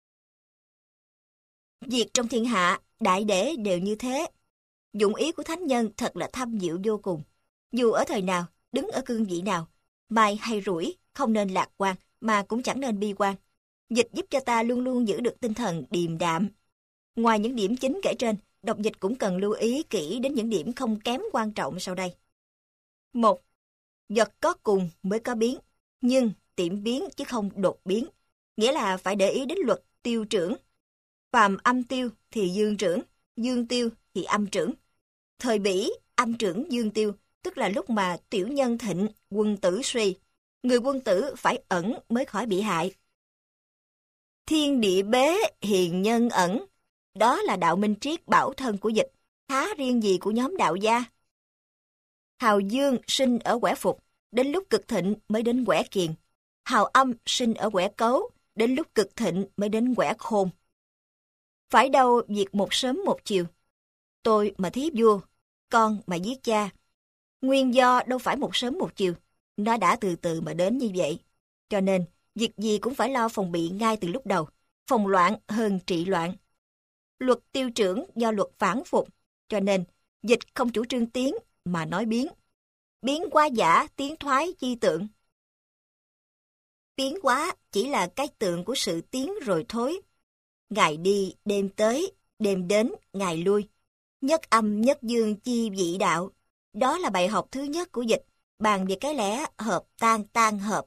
Việc trong thiên hạ, đại để đều như thế. Dụng ý của thánh nhân thật là thâm diệu vô cùng. Dù ở thời nào, đứng ở cương vị nào, may hay rủi, không nên lạc quan, mà cũng chẳng nên bi quan. Dịch giúp cho ta luôn luôn giữ được tinh thần điềm đạm. Ngoài những điểm chính kể trên, đọc dịch cũng cần lưu ý kỹ đến những điểm không kém quan trọng sau đây. 1. Vật có cùng mới có biến, nhưng tiệm biến chứ không đột biến. Nghĩa là phải để ý đến luật tiêu trưởng. Phàm âm tiêu thì dương tiêu thì âm trưởng. Thời bỉ, âm trưởng dương tiêu, tức là lúc mà tiểu nhân thịnh, quân tử suy. Người quân tử phải ẩn mới khỏi bị hại. Thiên địa bế, hiền nhân ẩn. Đó là đạo minh triết bảo thân của dịch, há riêng gì của nhóm đạo gia. Hào dương sinh ở quẻ phục, đến lúc cực thịnh mới đến quẻ kiền. Hào âm sinh ở quẻ cấu, đến lúc cực thịnh mới đến quẻ khôn. Phải đâu việc một sớm một chiều. Tôi mà thiếp vua, con mà giết cha. Nguyên do đâu phải một sớm một chiều, nó đã từ từ mà đến như vậy. Cho nên, việc gì cũng phải lo phòng bị ngay từ lúc đầu, phòng loạn hơn trị loạn. Luật tiêu trưởng do luật phản phục, cho nên dịch không chủ trương tiến mà nói biến. Biến hóa giả, tiến thoái chi tượng. Biến hóa chỉ là cái tượng của sự tiến rồi thối. Ngày đi, đêm tới, đêm đến, ngày lui. Nhất âm nhất dương chi vị đạo. Đó là bài học thứ nhất của dịch, bàn về cái lẽ hợp tan tan hợp.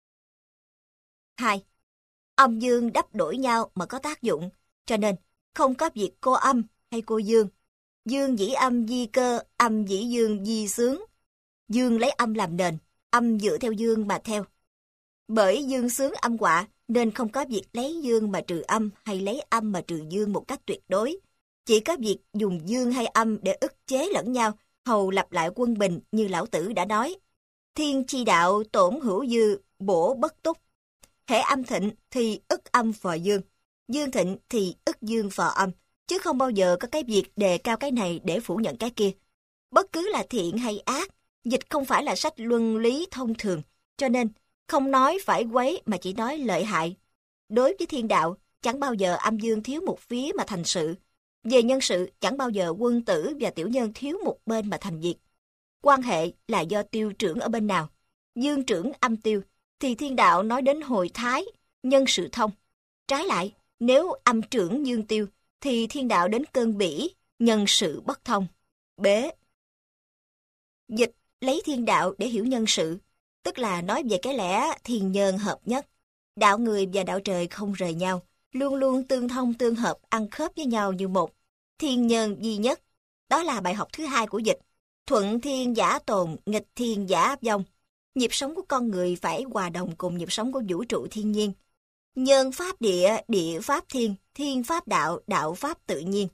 2. Âm dương đắp đổi nhau mà có tác dụng, cho nên không có việc cô âm hay cô dương. Dương dĩ âm di cơ, âm dĩ dương di xướng. Dương lấy âm làm nền, âm dựa theo dương mà theo. Bởi dương xướng âm họa, nên không có việc lấy dương mà trừ âm hay lấy âm mà trừ dương một cách tuyệt đối. Chỉ có việc dùng dương hay âm để ức chế lẫn nhau, hầu lập lại quân bình như lão tử đã nói. Thiên chi đạo tổn hữu dư, bổ bất túc. Hễ âm thịnh thì ức âm phò dương, dương thịnh thì ức dương phò âm, chứ không bao giờ có cái việc đề cao cái này để phủ nhận cái kia. Bất cứ là thiện hay ác, dịch không phải là sách luân lý thông thường, cho nên không nói phải quấy mà chỉ nói lợi hại. Đối với thiên đạo, chẳng bao giờ âm dương thiếu một phía mà thành sự. Về nhân sự, chẳng bao giờ quân tử và tiểu nhân thiếu một bên mà thành việc. Quan hệ là do tiêu trưởng ở bên nào. Dương trưởng âm tiêu, thì thiên đạo nói đến hồi thái, nhân sự thông. Trái lại, nếu âm trưởng dương tiêu, thì thiên đạo đến cơn bỉ, nhân sự bất thông. Bế. Dịch lấy thiên đạo để hiểu nhân sự, tức là nói về cái lẽ thiên nhân hợp nhất. Đạo người và đạo trời không rời nhau, luôn luôn tương thông tương hợp, ăn khớp với nhau như một. Thiên nhân duy nhất. Đó là bài học thứ hai của dịch. Thuận thiên giả tồn, nghịch thiên giả vong. Nhịp sống của con người phải hòa đồng cùng nhịp sống của vũ trụ thiên nhiên. Nhân pháp địa, địa pháp thiên, thiên pháp đạo, đạo pháp tự nhiên.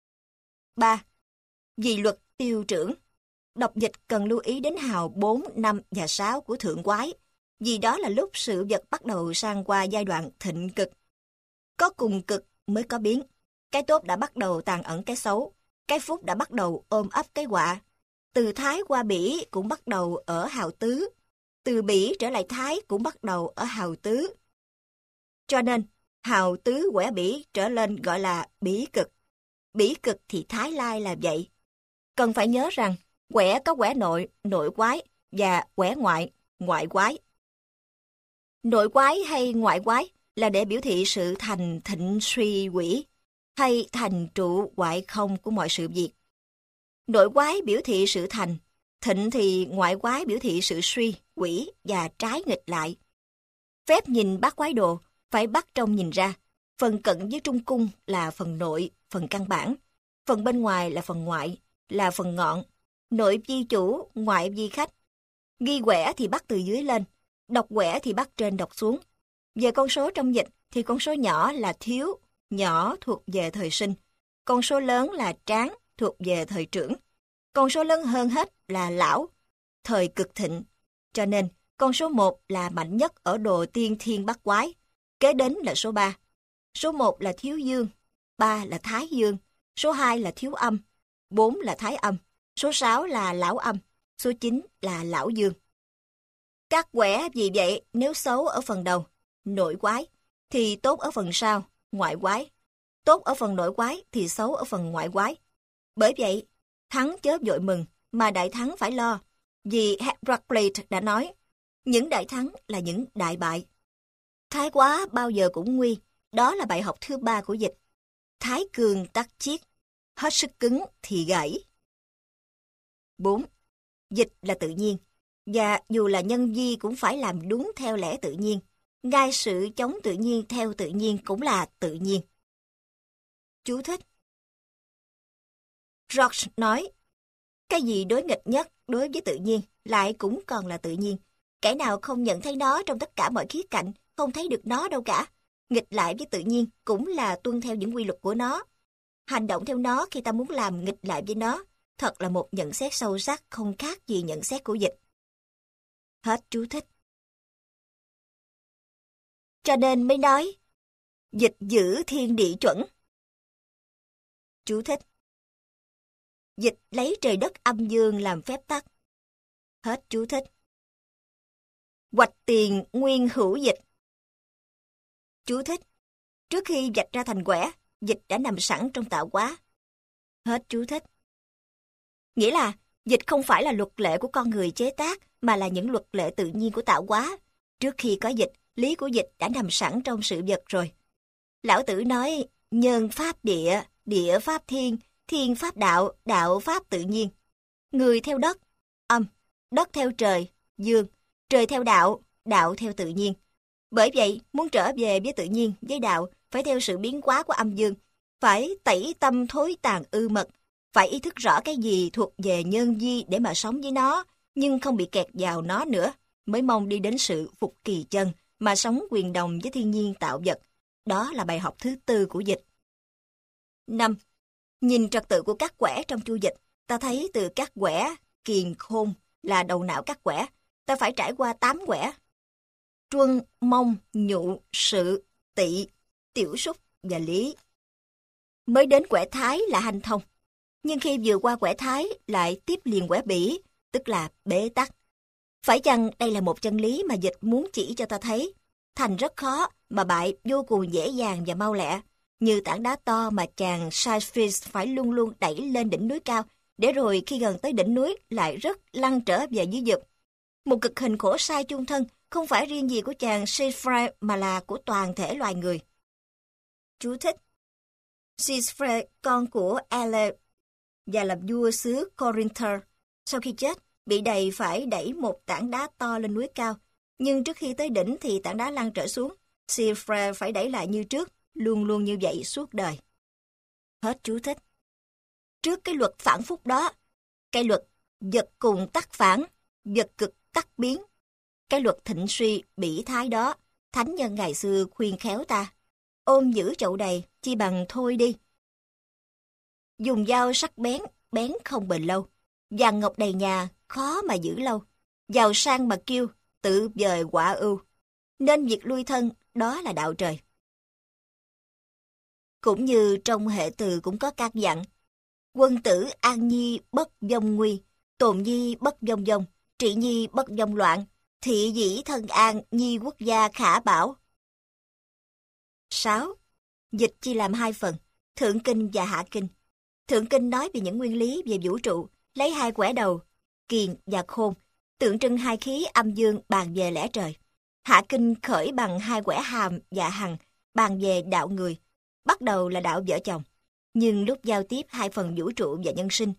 3. Vì luật tiêu trưởng. Đọc dịch cần lưu ý đến hào 4, 5 và 6 của thượng quái, vì đó là lúc sự vật bắt đầu sang qua giai đoạn thịnh cực. Có cùng cực mới có biến. Cái tốt đã bắt đầu tàn ẩn cái xấu, cái phúc đã bắt đầu ôm ấp cái họa. Từ thái qua bỉ cũng bắt đầu ở hào tứ, từ bỉ trở lại thái cũng bắt đầu ở hào tứ. Cho nên, hào tứ quẻ bỉ trở lên gọi là bỉ cực. Bỉ cực thì thái lai là vậy. Cần phải nhớ rằng, quẻ có quẻ nội, nội quái, và quẻ ngoại, ngoại quái. Nội quái hay ngoại quái là để biểu thị sự thành thịnh suy quỷ, hay thành trụ hoại không của mọi sự việc. Nội quái biểu thị sự thành, thịnh thì ngoại quái biểu thị sự suy, quỷ và trái nghịch lại. Phép nhìn bát quái đồ phải bắt trong nhìn ra. Phần cận với trung cung là phần nội, phần căn bản. Phần bên ngoài là phần ngoại, là phần ngọn. Nội vi chủ, ngoại vi khách. Ghi quẻ thì bắt từ dưới lên, đọc quẻ thì bắt trên đọc xuống. Về con số trong dịch thì con số nhỏ là thiếu, nhỏ thuộc về thời sinh. Con số lớn là tráng, thuộc về thời trưởng. Con số lớn hơn hết là lão, thời cực thịnh. Cho nên, con số 1 là mạnh nhất ở đồ tiên thiên bát quái. Kế đến là số 3. Số 1 là thiếu dương, 3 là thái dương, số 2 là thiếu âm, 4 là thái âm, số 6 là lão âm, số 9 là lão dương. Các quẻ vì vậy nếu xấu ở phần đầu, nội quái, thì tốt ở phần sau, ngoại quái. Tốt ở phần nội quái thì xấu ở phần ngoại quái. Bởi vậy, thắng chớ vội mừng, mà đại thắng phải lo. Vì Heraclitus đã nói, những đại thắng là những đại bại. Thái quá bao giờ cũng nguy, đó là bài học thứ 3 của dịch. Thái cường tắc chiết, hết sức cứng thì gãy. 4. Dịch là tự nhiên, và dù là nhân vi cũng phải làm đúng theo lẽ tự nhiên. Ngay sự chống tự nhiên theo tự nhiên cũng là tự nhiên. Chú thích. George nói, cái gì đối nghịch nhất đối với tự nhiên lại cũng còn là tự nhiên. Kẻ nào không nhận thấy nó trong tất cả mọi khía cạnh, không thấy được nó đâu cả. Nghịch lại với tự nhiên cũng là tuân theo những quy luật của nó. Hành động theo nó khi ta muốn làm nghịch lại với nó, thật là một nhận xét sâu sắc không khác gì nhận xét của dịch. Hết chú thích. Cho nên mới nói, dịch giữ thiên địa chuẩn. Chú thích. Dịch lấy trời đất âm dương làm phép tắc. Hết chú thích. Hoạch tiền nguyên hữu dịch. Chú thích. Trước khi vạch ra thành quẻ, dịch đã nằm sẵn trong tạo hóa. Hết chú thích. Nghĩa là, dịch không phải là luật lệ của con người chế tác, mà là những luật lệ tự nhiên của tạo hóa. Trước khi có dịch, lý của dịch đã nằm sẵn trong sự vật rồi. Lão Tử nói, nhân pháp địa, địa pháp thiên, thiên pháp đạo, đạo pháp tự nhiên. Người theo đất, âm, đất theo trời, dương, trời theo đạo, đạo theo tự nhiên. Bởi vậy, muốn trở về với tự nhiên, với đạo, phải theo sự biến hóa của âm dương, phải tẩy tâm thối tàn ư mật, phải ý thức rõ cái gì thuộc về nhân vi để mà sống với nó, nhưng không bị kẹt vào nó nữa, mới mong đi đến sự phục kỳ chân, mà sống quyền đồng với thiên nhiên tạo vật. Đó là bài học thứ 4 của dịch. 5. Nhìn trật tự của các quẻ trong chu dịch, ta thấy từ các quẻ kiền khôn là đầu não các quẻ, ta phải trải qua 8 quẻ. Truân, mông, nhụ, sự, tỵ, tiểu xúc và lý. Mới đến quẻ thái là hanh thông. Nhưng khi vừa qua quẻ thái lại tiếp liền quẻ bỉ, tức là bế tắc. Phải chăng đây là một chân lý mà dịch muốn chỉ cho ta thấy? Thành rất khó mà bại vô cùng dễ dàng và mau lẹ. Như tảng đá to mà chàng Sisyphus phải luôn luôn đẩy lên đỉnh núi cao, để rồi khi gần tới đỉnh núi lại rất lăn trở về dưới vực. Một cực hình khổ sai chung thân, không phải riêng gì của chàng Sisyphus mà là của toàn thể loài người. Chú thích. Sisyphus, con của Ele và làm vua xứ Corinth, sau khi chết, bị đầy phải đẩy một tảng đá to lên núi cao. Nhưng trước khi tới đỉnh thì tảng đá lăn trở xuống. Sisyphus phải đẩy lại như trước, luôn luôn như vậy suốt đời. Hết chú thích. Trước cái luật phản phúc đó, cái luật vật cùng tắc phản, vật cực tắc biến, cái luật thịnh suy bỉ thái đó, thánh nhân ngày xưa khuyên khéo ta, ôm giữ chậu đầy, chi bằng thôi đi. Dùng dao sắc bén, bén không bền lâu, vàng ngọc đầy nhà, khó mà giữ lâu, giàu sang mà kiêu, tự dời quả ưu, nên việc lui thân, đó là đạo trời. Cũng như trong hệ từ cũng có các dặn, quân tử an nhi bất vong nguy, tồn nhi bất vong vong, trị nhi bất vong loạn, thị dĩ thân an, nhi quốc gia khả bảo. 6. Dịch chia làm 2 phần, thượng kinh và hạ kinh. Thượng kinh nói về những nguyên lý về vũ trụ, lấy 2 quẻ đầu, kiền và khôn, tượng trưng 2 khí âm dương bàn về lẽ trời. Hạ kinh khởi bằng 2 quẻ hàm và hằng, bàn về đạo người, bắt đầu là đạo vợ chồng. Nhưng lúc giao tiếp 2 phần vũ trụ và nhân sinh,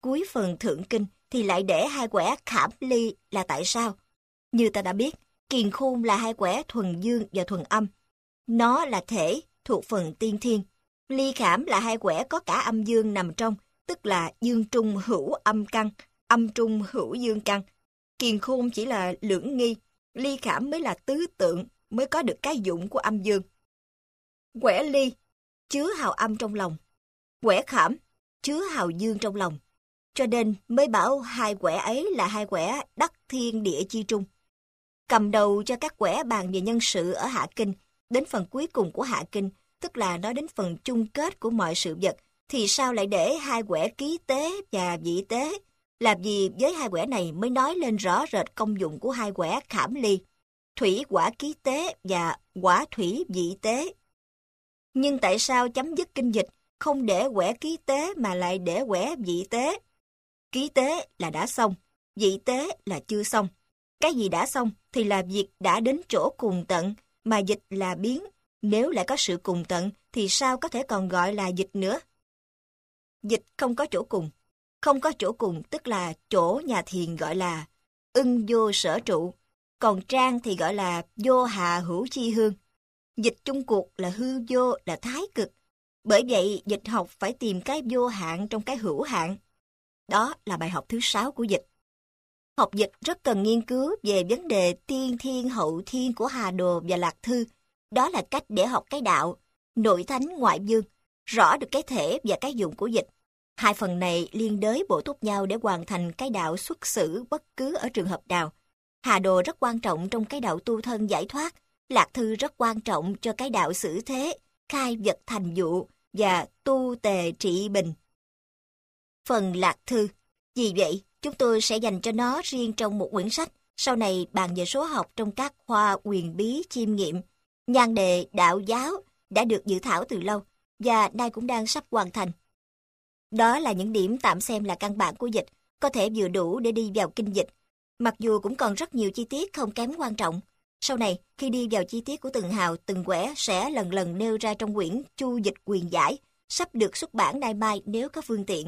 cuối phần thượng kinh thì lại để hai quẻ khảm ly là tại sao? Như ta đã biết, kiền khôn là hai quẻ thuần dương và thuần âm. Nó là thể thuộc phần tiên thiên. Ly khảm là hai quẻ có cả âm dương nằm trong, tức là dương trung hữu âm căn, âm trung hữu dương căn. Kiền khôn chỉ là lưỡng nghi, ly khảm mới là tứ tượng, mới có được cái dụng của âm dương. Quẻ ly chứa hào âm trong lòng, quẻ khảm chứa hào dương trong lòng, cho nên mới bảo hai quẻ ấy là hai quẻ đắc thiên địa chi trung. Cầm đầu cho các quẻ bàn về nhân sự ở Hạ Kinh, đến phần cuối cùng của Hạ Kinh, tức là nói đến phần chung kết của mọi sự vật, thì sao lại để hai quẻ ký tế và vị tế? Làm gì với hai quẻ này mới nói lên rõ rệt công dụng của hai quẻ khảm ly, thủy quả ký tế và quả thủy vị tế. Nhưng tại sao chấm dứt kinh dịch không để quẻ ký tế mà lại để quẻ vị tế? Ký tế là đã xong, vị tế là chưa xong. Cái gì đã xong thì là việc đã đến chỗ cùng tận, mà dịch là biến. Nếu lại có sự cùng tận thì sao có thể còn gọi là dịch nữa? Dịch không có chỗ cùng. Không có chỗ cùng tức là chỗ nhà thiền gọi là ưng vô sở trụ, còn trang thì gọi là vô hà hữu chi hương. Dịch chung cuộc là hư vô, là thái cực. Bởi vậy dịch học phải tìm cái vô hạn trong cái hữu hạn. Đó là bài học thứ 6 của dịch. Học dịch rất cần nghiên cứu về vấn đề tiên thiên hậu thiên của Hà Đồ và Lạc Thư. Đó là cách để học cái đạo, nội thánh ngoại dương, rõ được cái thể và cái dụng của dịch. Hai phần này liên đới bổ túc nhau để hoàn thành cái đạo xuất xử bất cứ ở trường hợp nào. Hà Đồ rất quan trọng trong cái đạo tu thân giải thoát, Lạc Thư rất quan trọng cho cái đạo xử thế, khai vật thành dụ và tu tề trị bình. Phần Lạc Thư, vì vậy chúng tôi sẽ dành cho nó riêng trong một quyển sách, sau này bàn về số học trong các khoa huyền bí chiêm nghiệm. Nhan đề đạo giáo đã được dự thảo từ lâu và nay cũng đang sắp hoàn thành. Đó là những điểm tạm xem là căn bản của dịch, có thể vừa đủ để đi vào kinh dịch, mặc dù cũng còn rất nhiều chi tiết không kém quan trọng. Sau này, khi đi vào chi tiết của từng hào, từng quẻ sẽ lần lần nêu ra trong quyển Chu dịch quyền giải, sắp được xuất bản nay mai nếu có phương tiện.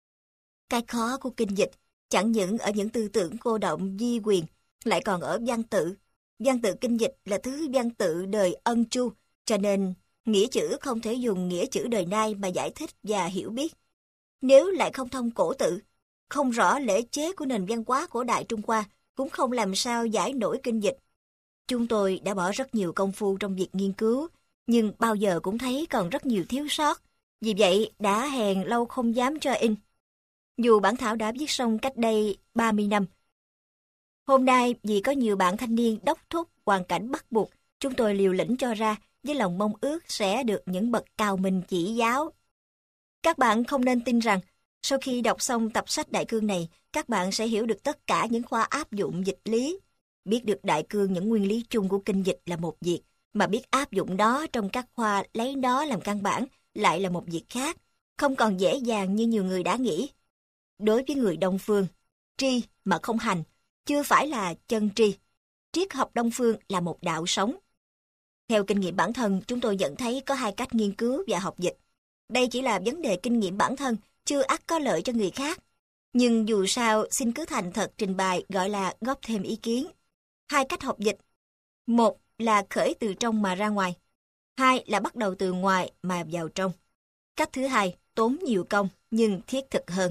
Cái khó của kinh dịch chẳng những ở những tư tưởng cô động di quyền, lại còn ở văn tự. Văn tự kinh dịch là thứ văn tự đời ân chu, cho nên nghĩa chữ không thể dùng nghĩa chữ đời nay mà giải thích và hiểu biết. Nếu lại không thông cổ tự, không rõ lễ chế của nền văn hóa cổ đại Trung Hoa, cũng không làm sao giải nổi kinh dịch. Chúng tôi đã bỏ rất nhiều công phu trong việc nghiên cứu, nhưng bao giờ cũng thấy còn rất nhiều thiếu sót. Vì vậy, đã hèn lâu không dám cho in. Dù bản thảo đã viết xong cách đây 30 năm. Hôm nay, vì có nhiều bạn thanh niên đốc thúc hoàn cảnh bắt buộc, chúng tôi liều lĩnh cho ra với lòng mong ước sẽ được những bậc cao minh chỉ giáo. Các bạn không nên tin rằng, sau khi đọc xong tập sách Đại Cương này, các bạn sẽ hiểu được tất cả những khoa áp dụng dịch lý. Biết được Đại Cương những nguyên lý chung của kinh dịch là một việc, mà biết áp dụng đó trong các khoa lấy đó làm căn bản lại là một việc khác, không còn dễ dàng như nhiều người đã nghĩ. Đối với người Đông Phương, tri mà không hành, chưa phải là chân tri. Triết học Đông Phương là một đạo sống. Theo kinh nghiệm bản thân, chúng tôi nhận thấy có hai cách nghiên cứu và học dịch. Đây chỉ là vấn đề kinh nghiệm bản thân, chưa ắt có lợi cho người khác. Nhưng dù sao, xin cứ thành thật trình bày gọi là góp thêm ý kiến. Hai cách học dịch. Một là khởi từ trong mà ra ngoài. Hai là bắt đầu từ ngoài mà vào trong. Cách thứ hai tốn nhiều công nhưng thiết thực hơn.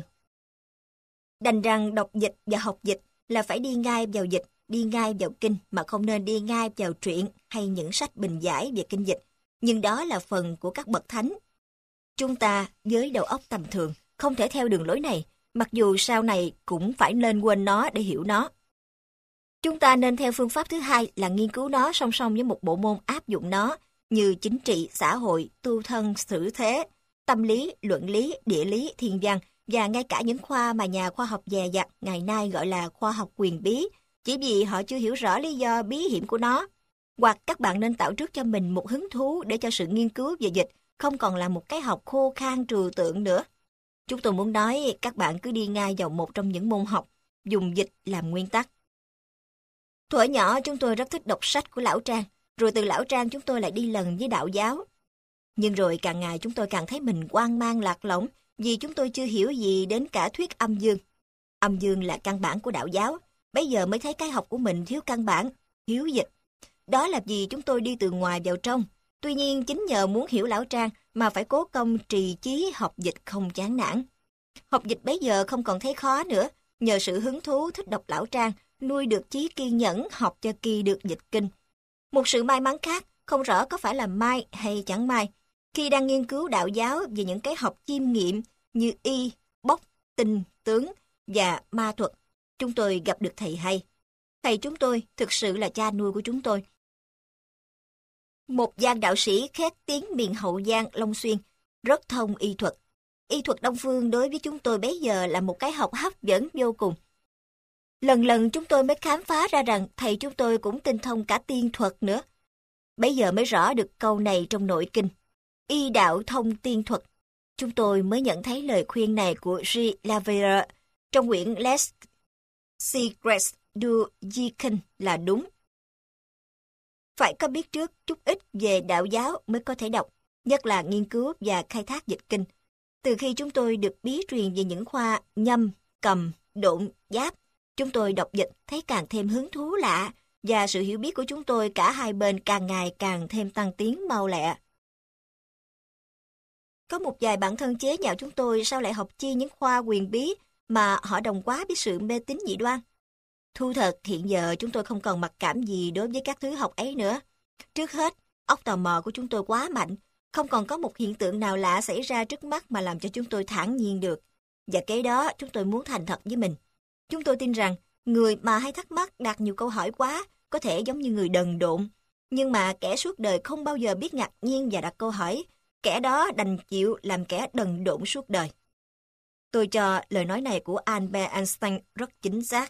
Đành rằng đọc dịch và học dịch là phải đi ngay vào dịch, đi ngay vào kinh mà không nên đi ngay vào truyện hay những sách bình giải về kinh dịch. Nhưng đó là phần của các bậc thánh. Chúng ta với đầu óc tầm thường không thể theo đường lối này, mặc dù sau này cũng phải nên quên nó để hiểu nó. Chúng ta nên theo phương pháp thứ hai là nghiên cứu nó song song với một bộ môn áp dụng nó như chính trị, xã hội, tu thân, xử thế, tâm lý, luận lý, địa lý, thiên văn và ngay cả những khoa mà nhà khoa học dè dặt ngày nay gọi là khoa học quyền bí, chỉ vì họ chưa hiểu rõ lý do bí hiểm của nó. Hoặc các bạn nên tạo trước cho mình một hứng thú để cho sự nghiên cứu về dịch không còn là một cái học khô khan trừu tượng nữa. Chúng tôi muốn nói các bạn cứ đi ngay vào một trong những môn học, dùng dịch làm nguyên tắc. Thuở nhỏ chúng tôi rất thích đọc sách của Lão Trang, rồi từ Lão Trang chúng tôi lại đi lần với đạo giáo. Nhưng rồi càng ngày chúng tôi càng thấy mình hoang mang lạc lõng vì chúng tôi chưa hiểu gì đến cả thuyết âm dương. Âm dương là căn bản của đạo giáo, bây giờ mới thấy cái học của mình thiếu căn bản, thiếu dịch. Đó là vì chúng tôi đi từ ngoài vào trong. Tuy nhiên chính nhờ muốn hiểu lão Trang mà phải cố công trì chí học dịch không chán nản. Học dịch bấy giờ không còn thấy khó nữa, nhờ sự hứng thú thích đọc lão Trang, nuôi được chí kiên nhẫn học cho kỳ được dịch kinh. Một sự may mắn khác, không rõ có phải là may hay chẳng may, khi đang nghiên cứu đạo giáo về những cái học chiêm nghiệm như y, bốc, tinh, tướng và ma thuật, chúng tôi gặp được thầy hay. Thầy chúng tôi thực sự là cha nuôi của chúng tôi. Một giang đạo sĩ khét tiếng miền Hậu Giang, Long Xuyên, rất thông y thuật. Y thuật Đông phương đối với chúng tôi bấy giờ là một cái học hấp dẫn vô cùng. Lần lần chúng tôi mới khám phá ra rằng thầy chúng tôi cũng tinh thông cả tiên thuật nữa. Bấy giờ mới rõ được câu này trong nội kinh. Y đạo thông tiên thuật. Chúng tôi mới nhận thấy lời khuyên này của G. Lavere trong quyển Les Secrets du Deacon là đúng. Phải có biết trước chút ít về đạo giáo mới có thể đọc, nhất là nghiên cứu và khai thác dịch kinh. Từ khi chúng tôi được bí truyền về những khoa nhâm, cầm, độn, giáp, chúng tôi đọc dịch thấy càng thêm hứng thú lạ, và sự hiểu biết của chúng tôi cả hai bên càng ngày càng thêm tăng tiến mau lẹ. Có một vài bạn thân chế nhạo chúng tôi sao lại học chi những khoa huyền bí mà họ đồng quá với sự mê tín dị đoan. Thu thật, hiện giờ chúng tôi không còn mặc cảm gì đối với các thứ học ấy nữa. Trước hết, óc tò mò của chúng tôi quá mạnh, không còn có một hiện tượng nào lạ xảy ra trước mắt mà làm cho chúng tôi thản nhiên được. Và kế đó, chúng tôi muốn thành thật với mình. Chúng tôi tin rằng, người mà hay thắc mắc đặt nhiều câu hỏi quá, có thể giống như người đần độn. Nhưng mà kẻ suốt đời không bao giờ biết ngạc nhiên và đặt câu hỏi, kẻ đó đành chịu làm kẻ đần độn suốt đời. Tôi cho lời nói này của Albert Einstein rất chính xác.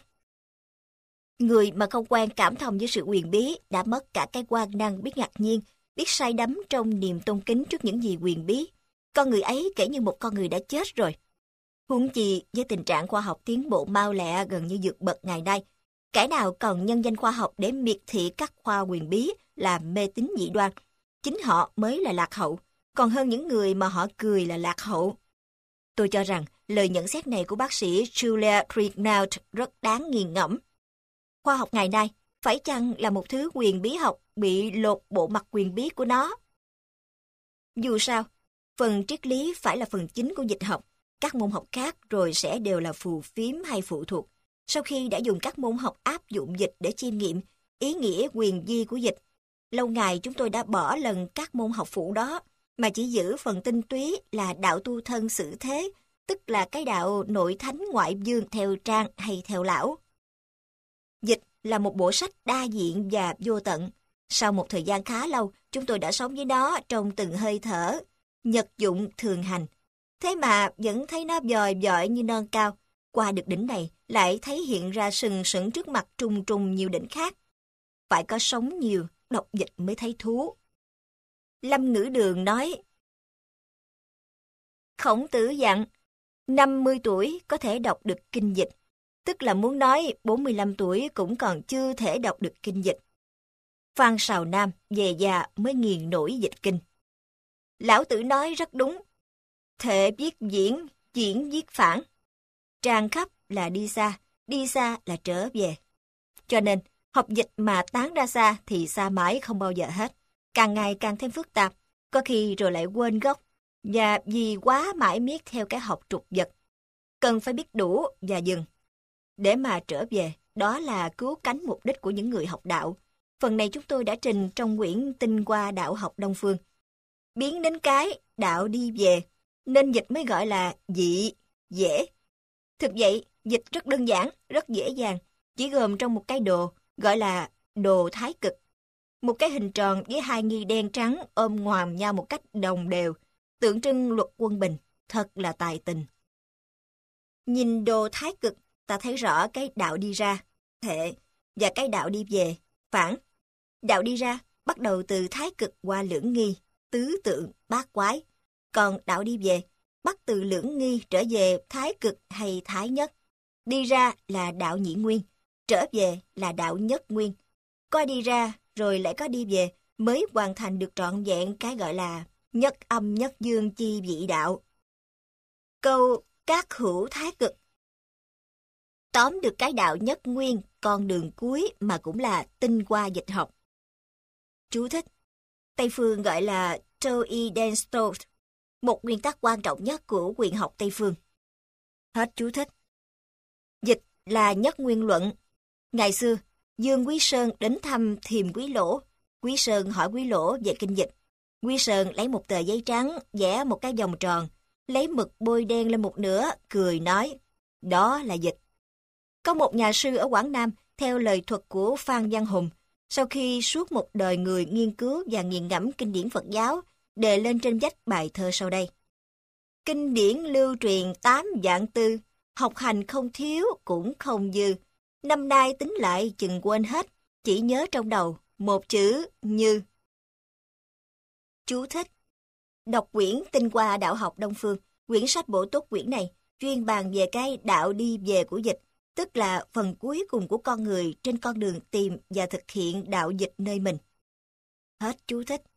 Người mà không quen cảm thông với sự huyền bí đã mất cả cái quan năng biết ngạc nhiên, biết say đắm trong niềm tôn kính trước những gì huyền bí. Con người ấy kể như một con người đã chết rồi. Huống chi với tình trạng khoa học tiến bộ mau lẹ gần như vượt bậc ngày nay, kẻ nào còn nhân danh khoa học để miệt thị các khoa huyền bí là mê tín dị đoan, chính họ mới là lạc hậu, còn hơn những người mà họ cười là lạc hậu. Tôi cho rằng lời nhận xét này của bác sĩ Julia Trignaud rất đáng nghiền ngẫm. Khoa học ngày nay phải chăng là một thứ huyền bí học bị lột bộ mặt huyền bí của nó? Dù sao, phần triết lý phải là phần chính của dịch học, các môn học khác rồi sẽ đều là phù phiếm hay phụ thuộc. Sau khi đã dùng các môn học áp dụng dịch để chiêm nghiệm ý nghĩa huyền vi của dịch, lâu ngày chúng tôi đã bỏ lần các môn học phụ đó, mà chỉ giữ phần tinh túy là đạo tu thân xử thế, tức là cái đạo nội thánh ngoại dương theo Trang hay theo Lão. Dịch là một bộ sách đa diện và vô tận. Sau một thời gian khá lâu, chúng tôi đã sống với nó trong từng hơi thở, nhật dụng thường hành. Thế mà vẫn thấy nó vòi vọi như non cao. Qua được đỉnh này, lại thấy hiện ra sừng sững trước mặt trùng trùng nhiều đỉnh khác. Phải có sống nhiều, đọc dịch mới thấy thú. Lâm Ngữ Đường nói, Khổng Tử dặn, 50 tuổi có thể đọc được kinh dịch, tức là muốn nói 45 tuổi cũng còn chưa thể đọc được kinh dịch. Phan Sào Nam về già mới nghiền nổi dịch kinh. Lão Tử nói rất đúng, thể viết diễn, diễn viết phản. Tràn khắp là đi xa là trở về. Cho nên, học dịch mà tán ra xa thì xa mãi không bao giờ hết. Càng ngày càng thêm phức tạp, có khi rồi lại quên gốc, và vì quá mãi miết theo cái học trục vật. Cần phải biết đủ và dừng. Để mà trở về, đó là cứu cánh mục đích của những người học đạo. Phần này chúng tôi đã trình trong quyển Tinh Hoa Đạo học Đông Phương. Biến đến cái đạo đi về, nên dịch mới gọi là dị, dễ. Thực vậy, dịch rất đơn giản, rất dễ dàng, chỉ gồm trong một cái đồ, gọi là đồ thái cực. Một cái hình tròn với hai nghi đen trắng ôm ngoàm nhau một cách đồng đều, tượng trưng luật quân bình, thật là tài tình. Nhìn đồ thái cực, ta thấy rõ cái đạo đi ra, thể, và cái đạo đi về, phản. Đạo đi ra bắt đầu từ thái cực qua lưỡng nghi, tứ tượng, bát quái. Còn đạo đi về, bắt từ lưỡng nghi trở về thái cực hay thái nhất. Đi ra là đạo nhị nguyên, trở về là đạo nhất nguyên. Có đi ra rồi lại có đi về mới hoàn thành được trọn vẹn cái gọi là nhất âm nhất dương chi vị đạo. Câu các hữu thái cực tóm được cái đạo nhất nguyên, con đường cuối mà cũng là tinh hoa dịch học. Chú thích. Tây phương gọi là Toidenstot, một nguyên tắc quan trọng nhất của quyền học Tây phương. Hết chú thích. Dịch là nhất nguyên luận. Ngày xưa, Dương Quý Sơn đến thăm Thiềm Quý Lỗ. Quý Sơn hỏi Quý Lỗ về kinh dịch. Quý Sơn lấy một tờ giấy trắng, vẽ một cái vòng tròn, lấy mực bôi đen lên một nửa, cười nói, đó là dịch. Có một nhà sư ở Quảng Nam, theo lời thuật của Phan Văn Hùng, sau khi suốt một đời người nghiên cứu và nghiền ngẫm kinh điển Phật giáo, đề lên trên vách bài thơ sau đây. Kinh điển lưu truyền 8 vạn tư, học hành không thiếu cũng không dư. Năm nay tính lại chừng quên hết, chỉ nhớ trong đầu một chữ như. Chú thích. Đọc quyển Tinh hoa đạo học Đông phương, quyển sách bổ túc quyển này chuyên bàn về cái đạo đi về của dịch, tức là phần cuối cùng của con người trên con đường tìm và thực hiện đạo dịch nơi mình. Hết chú thích.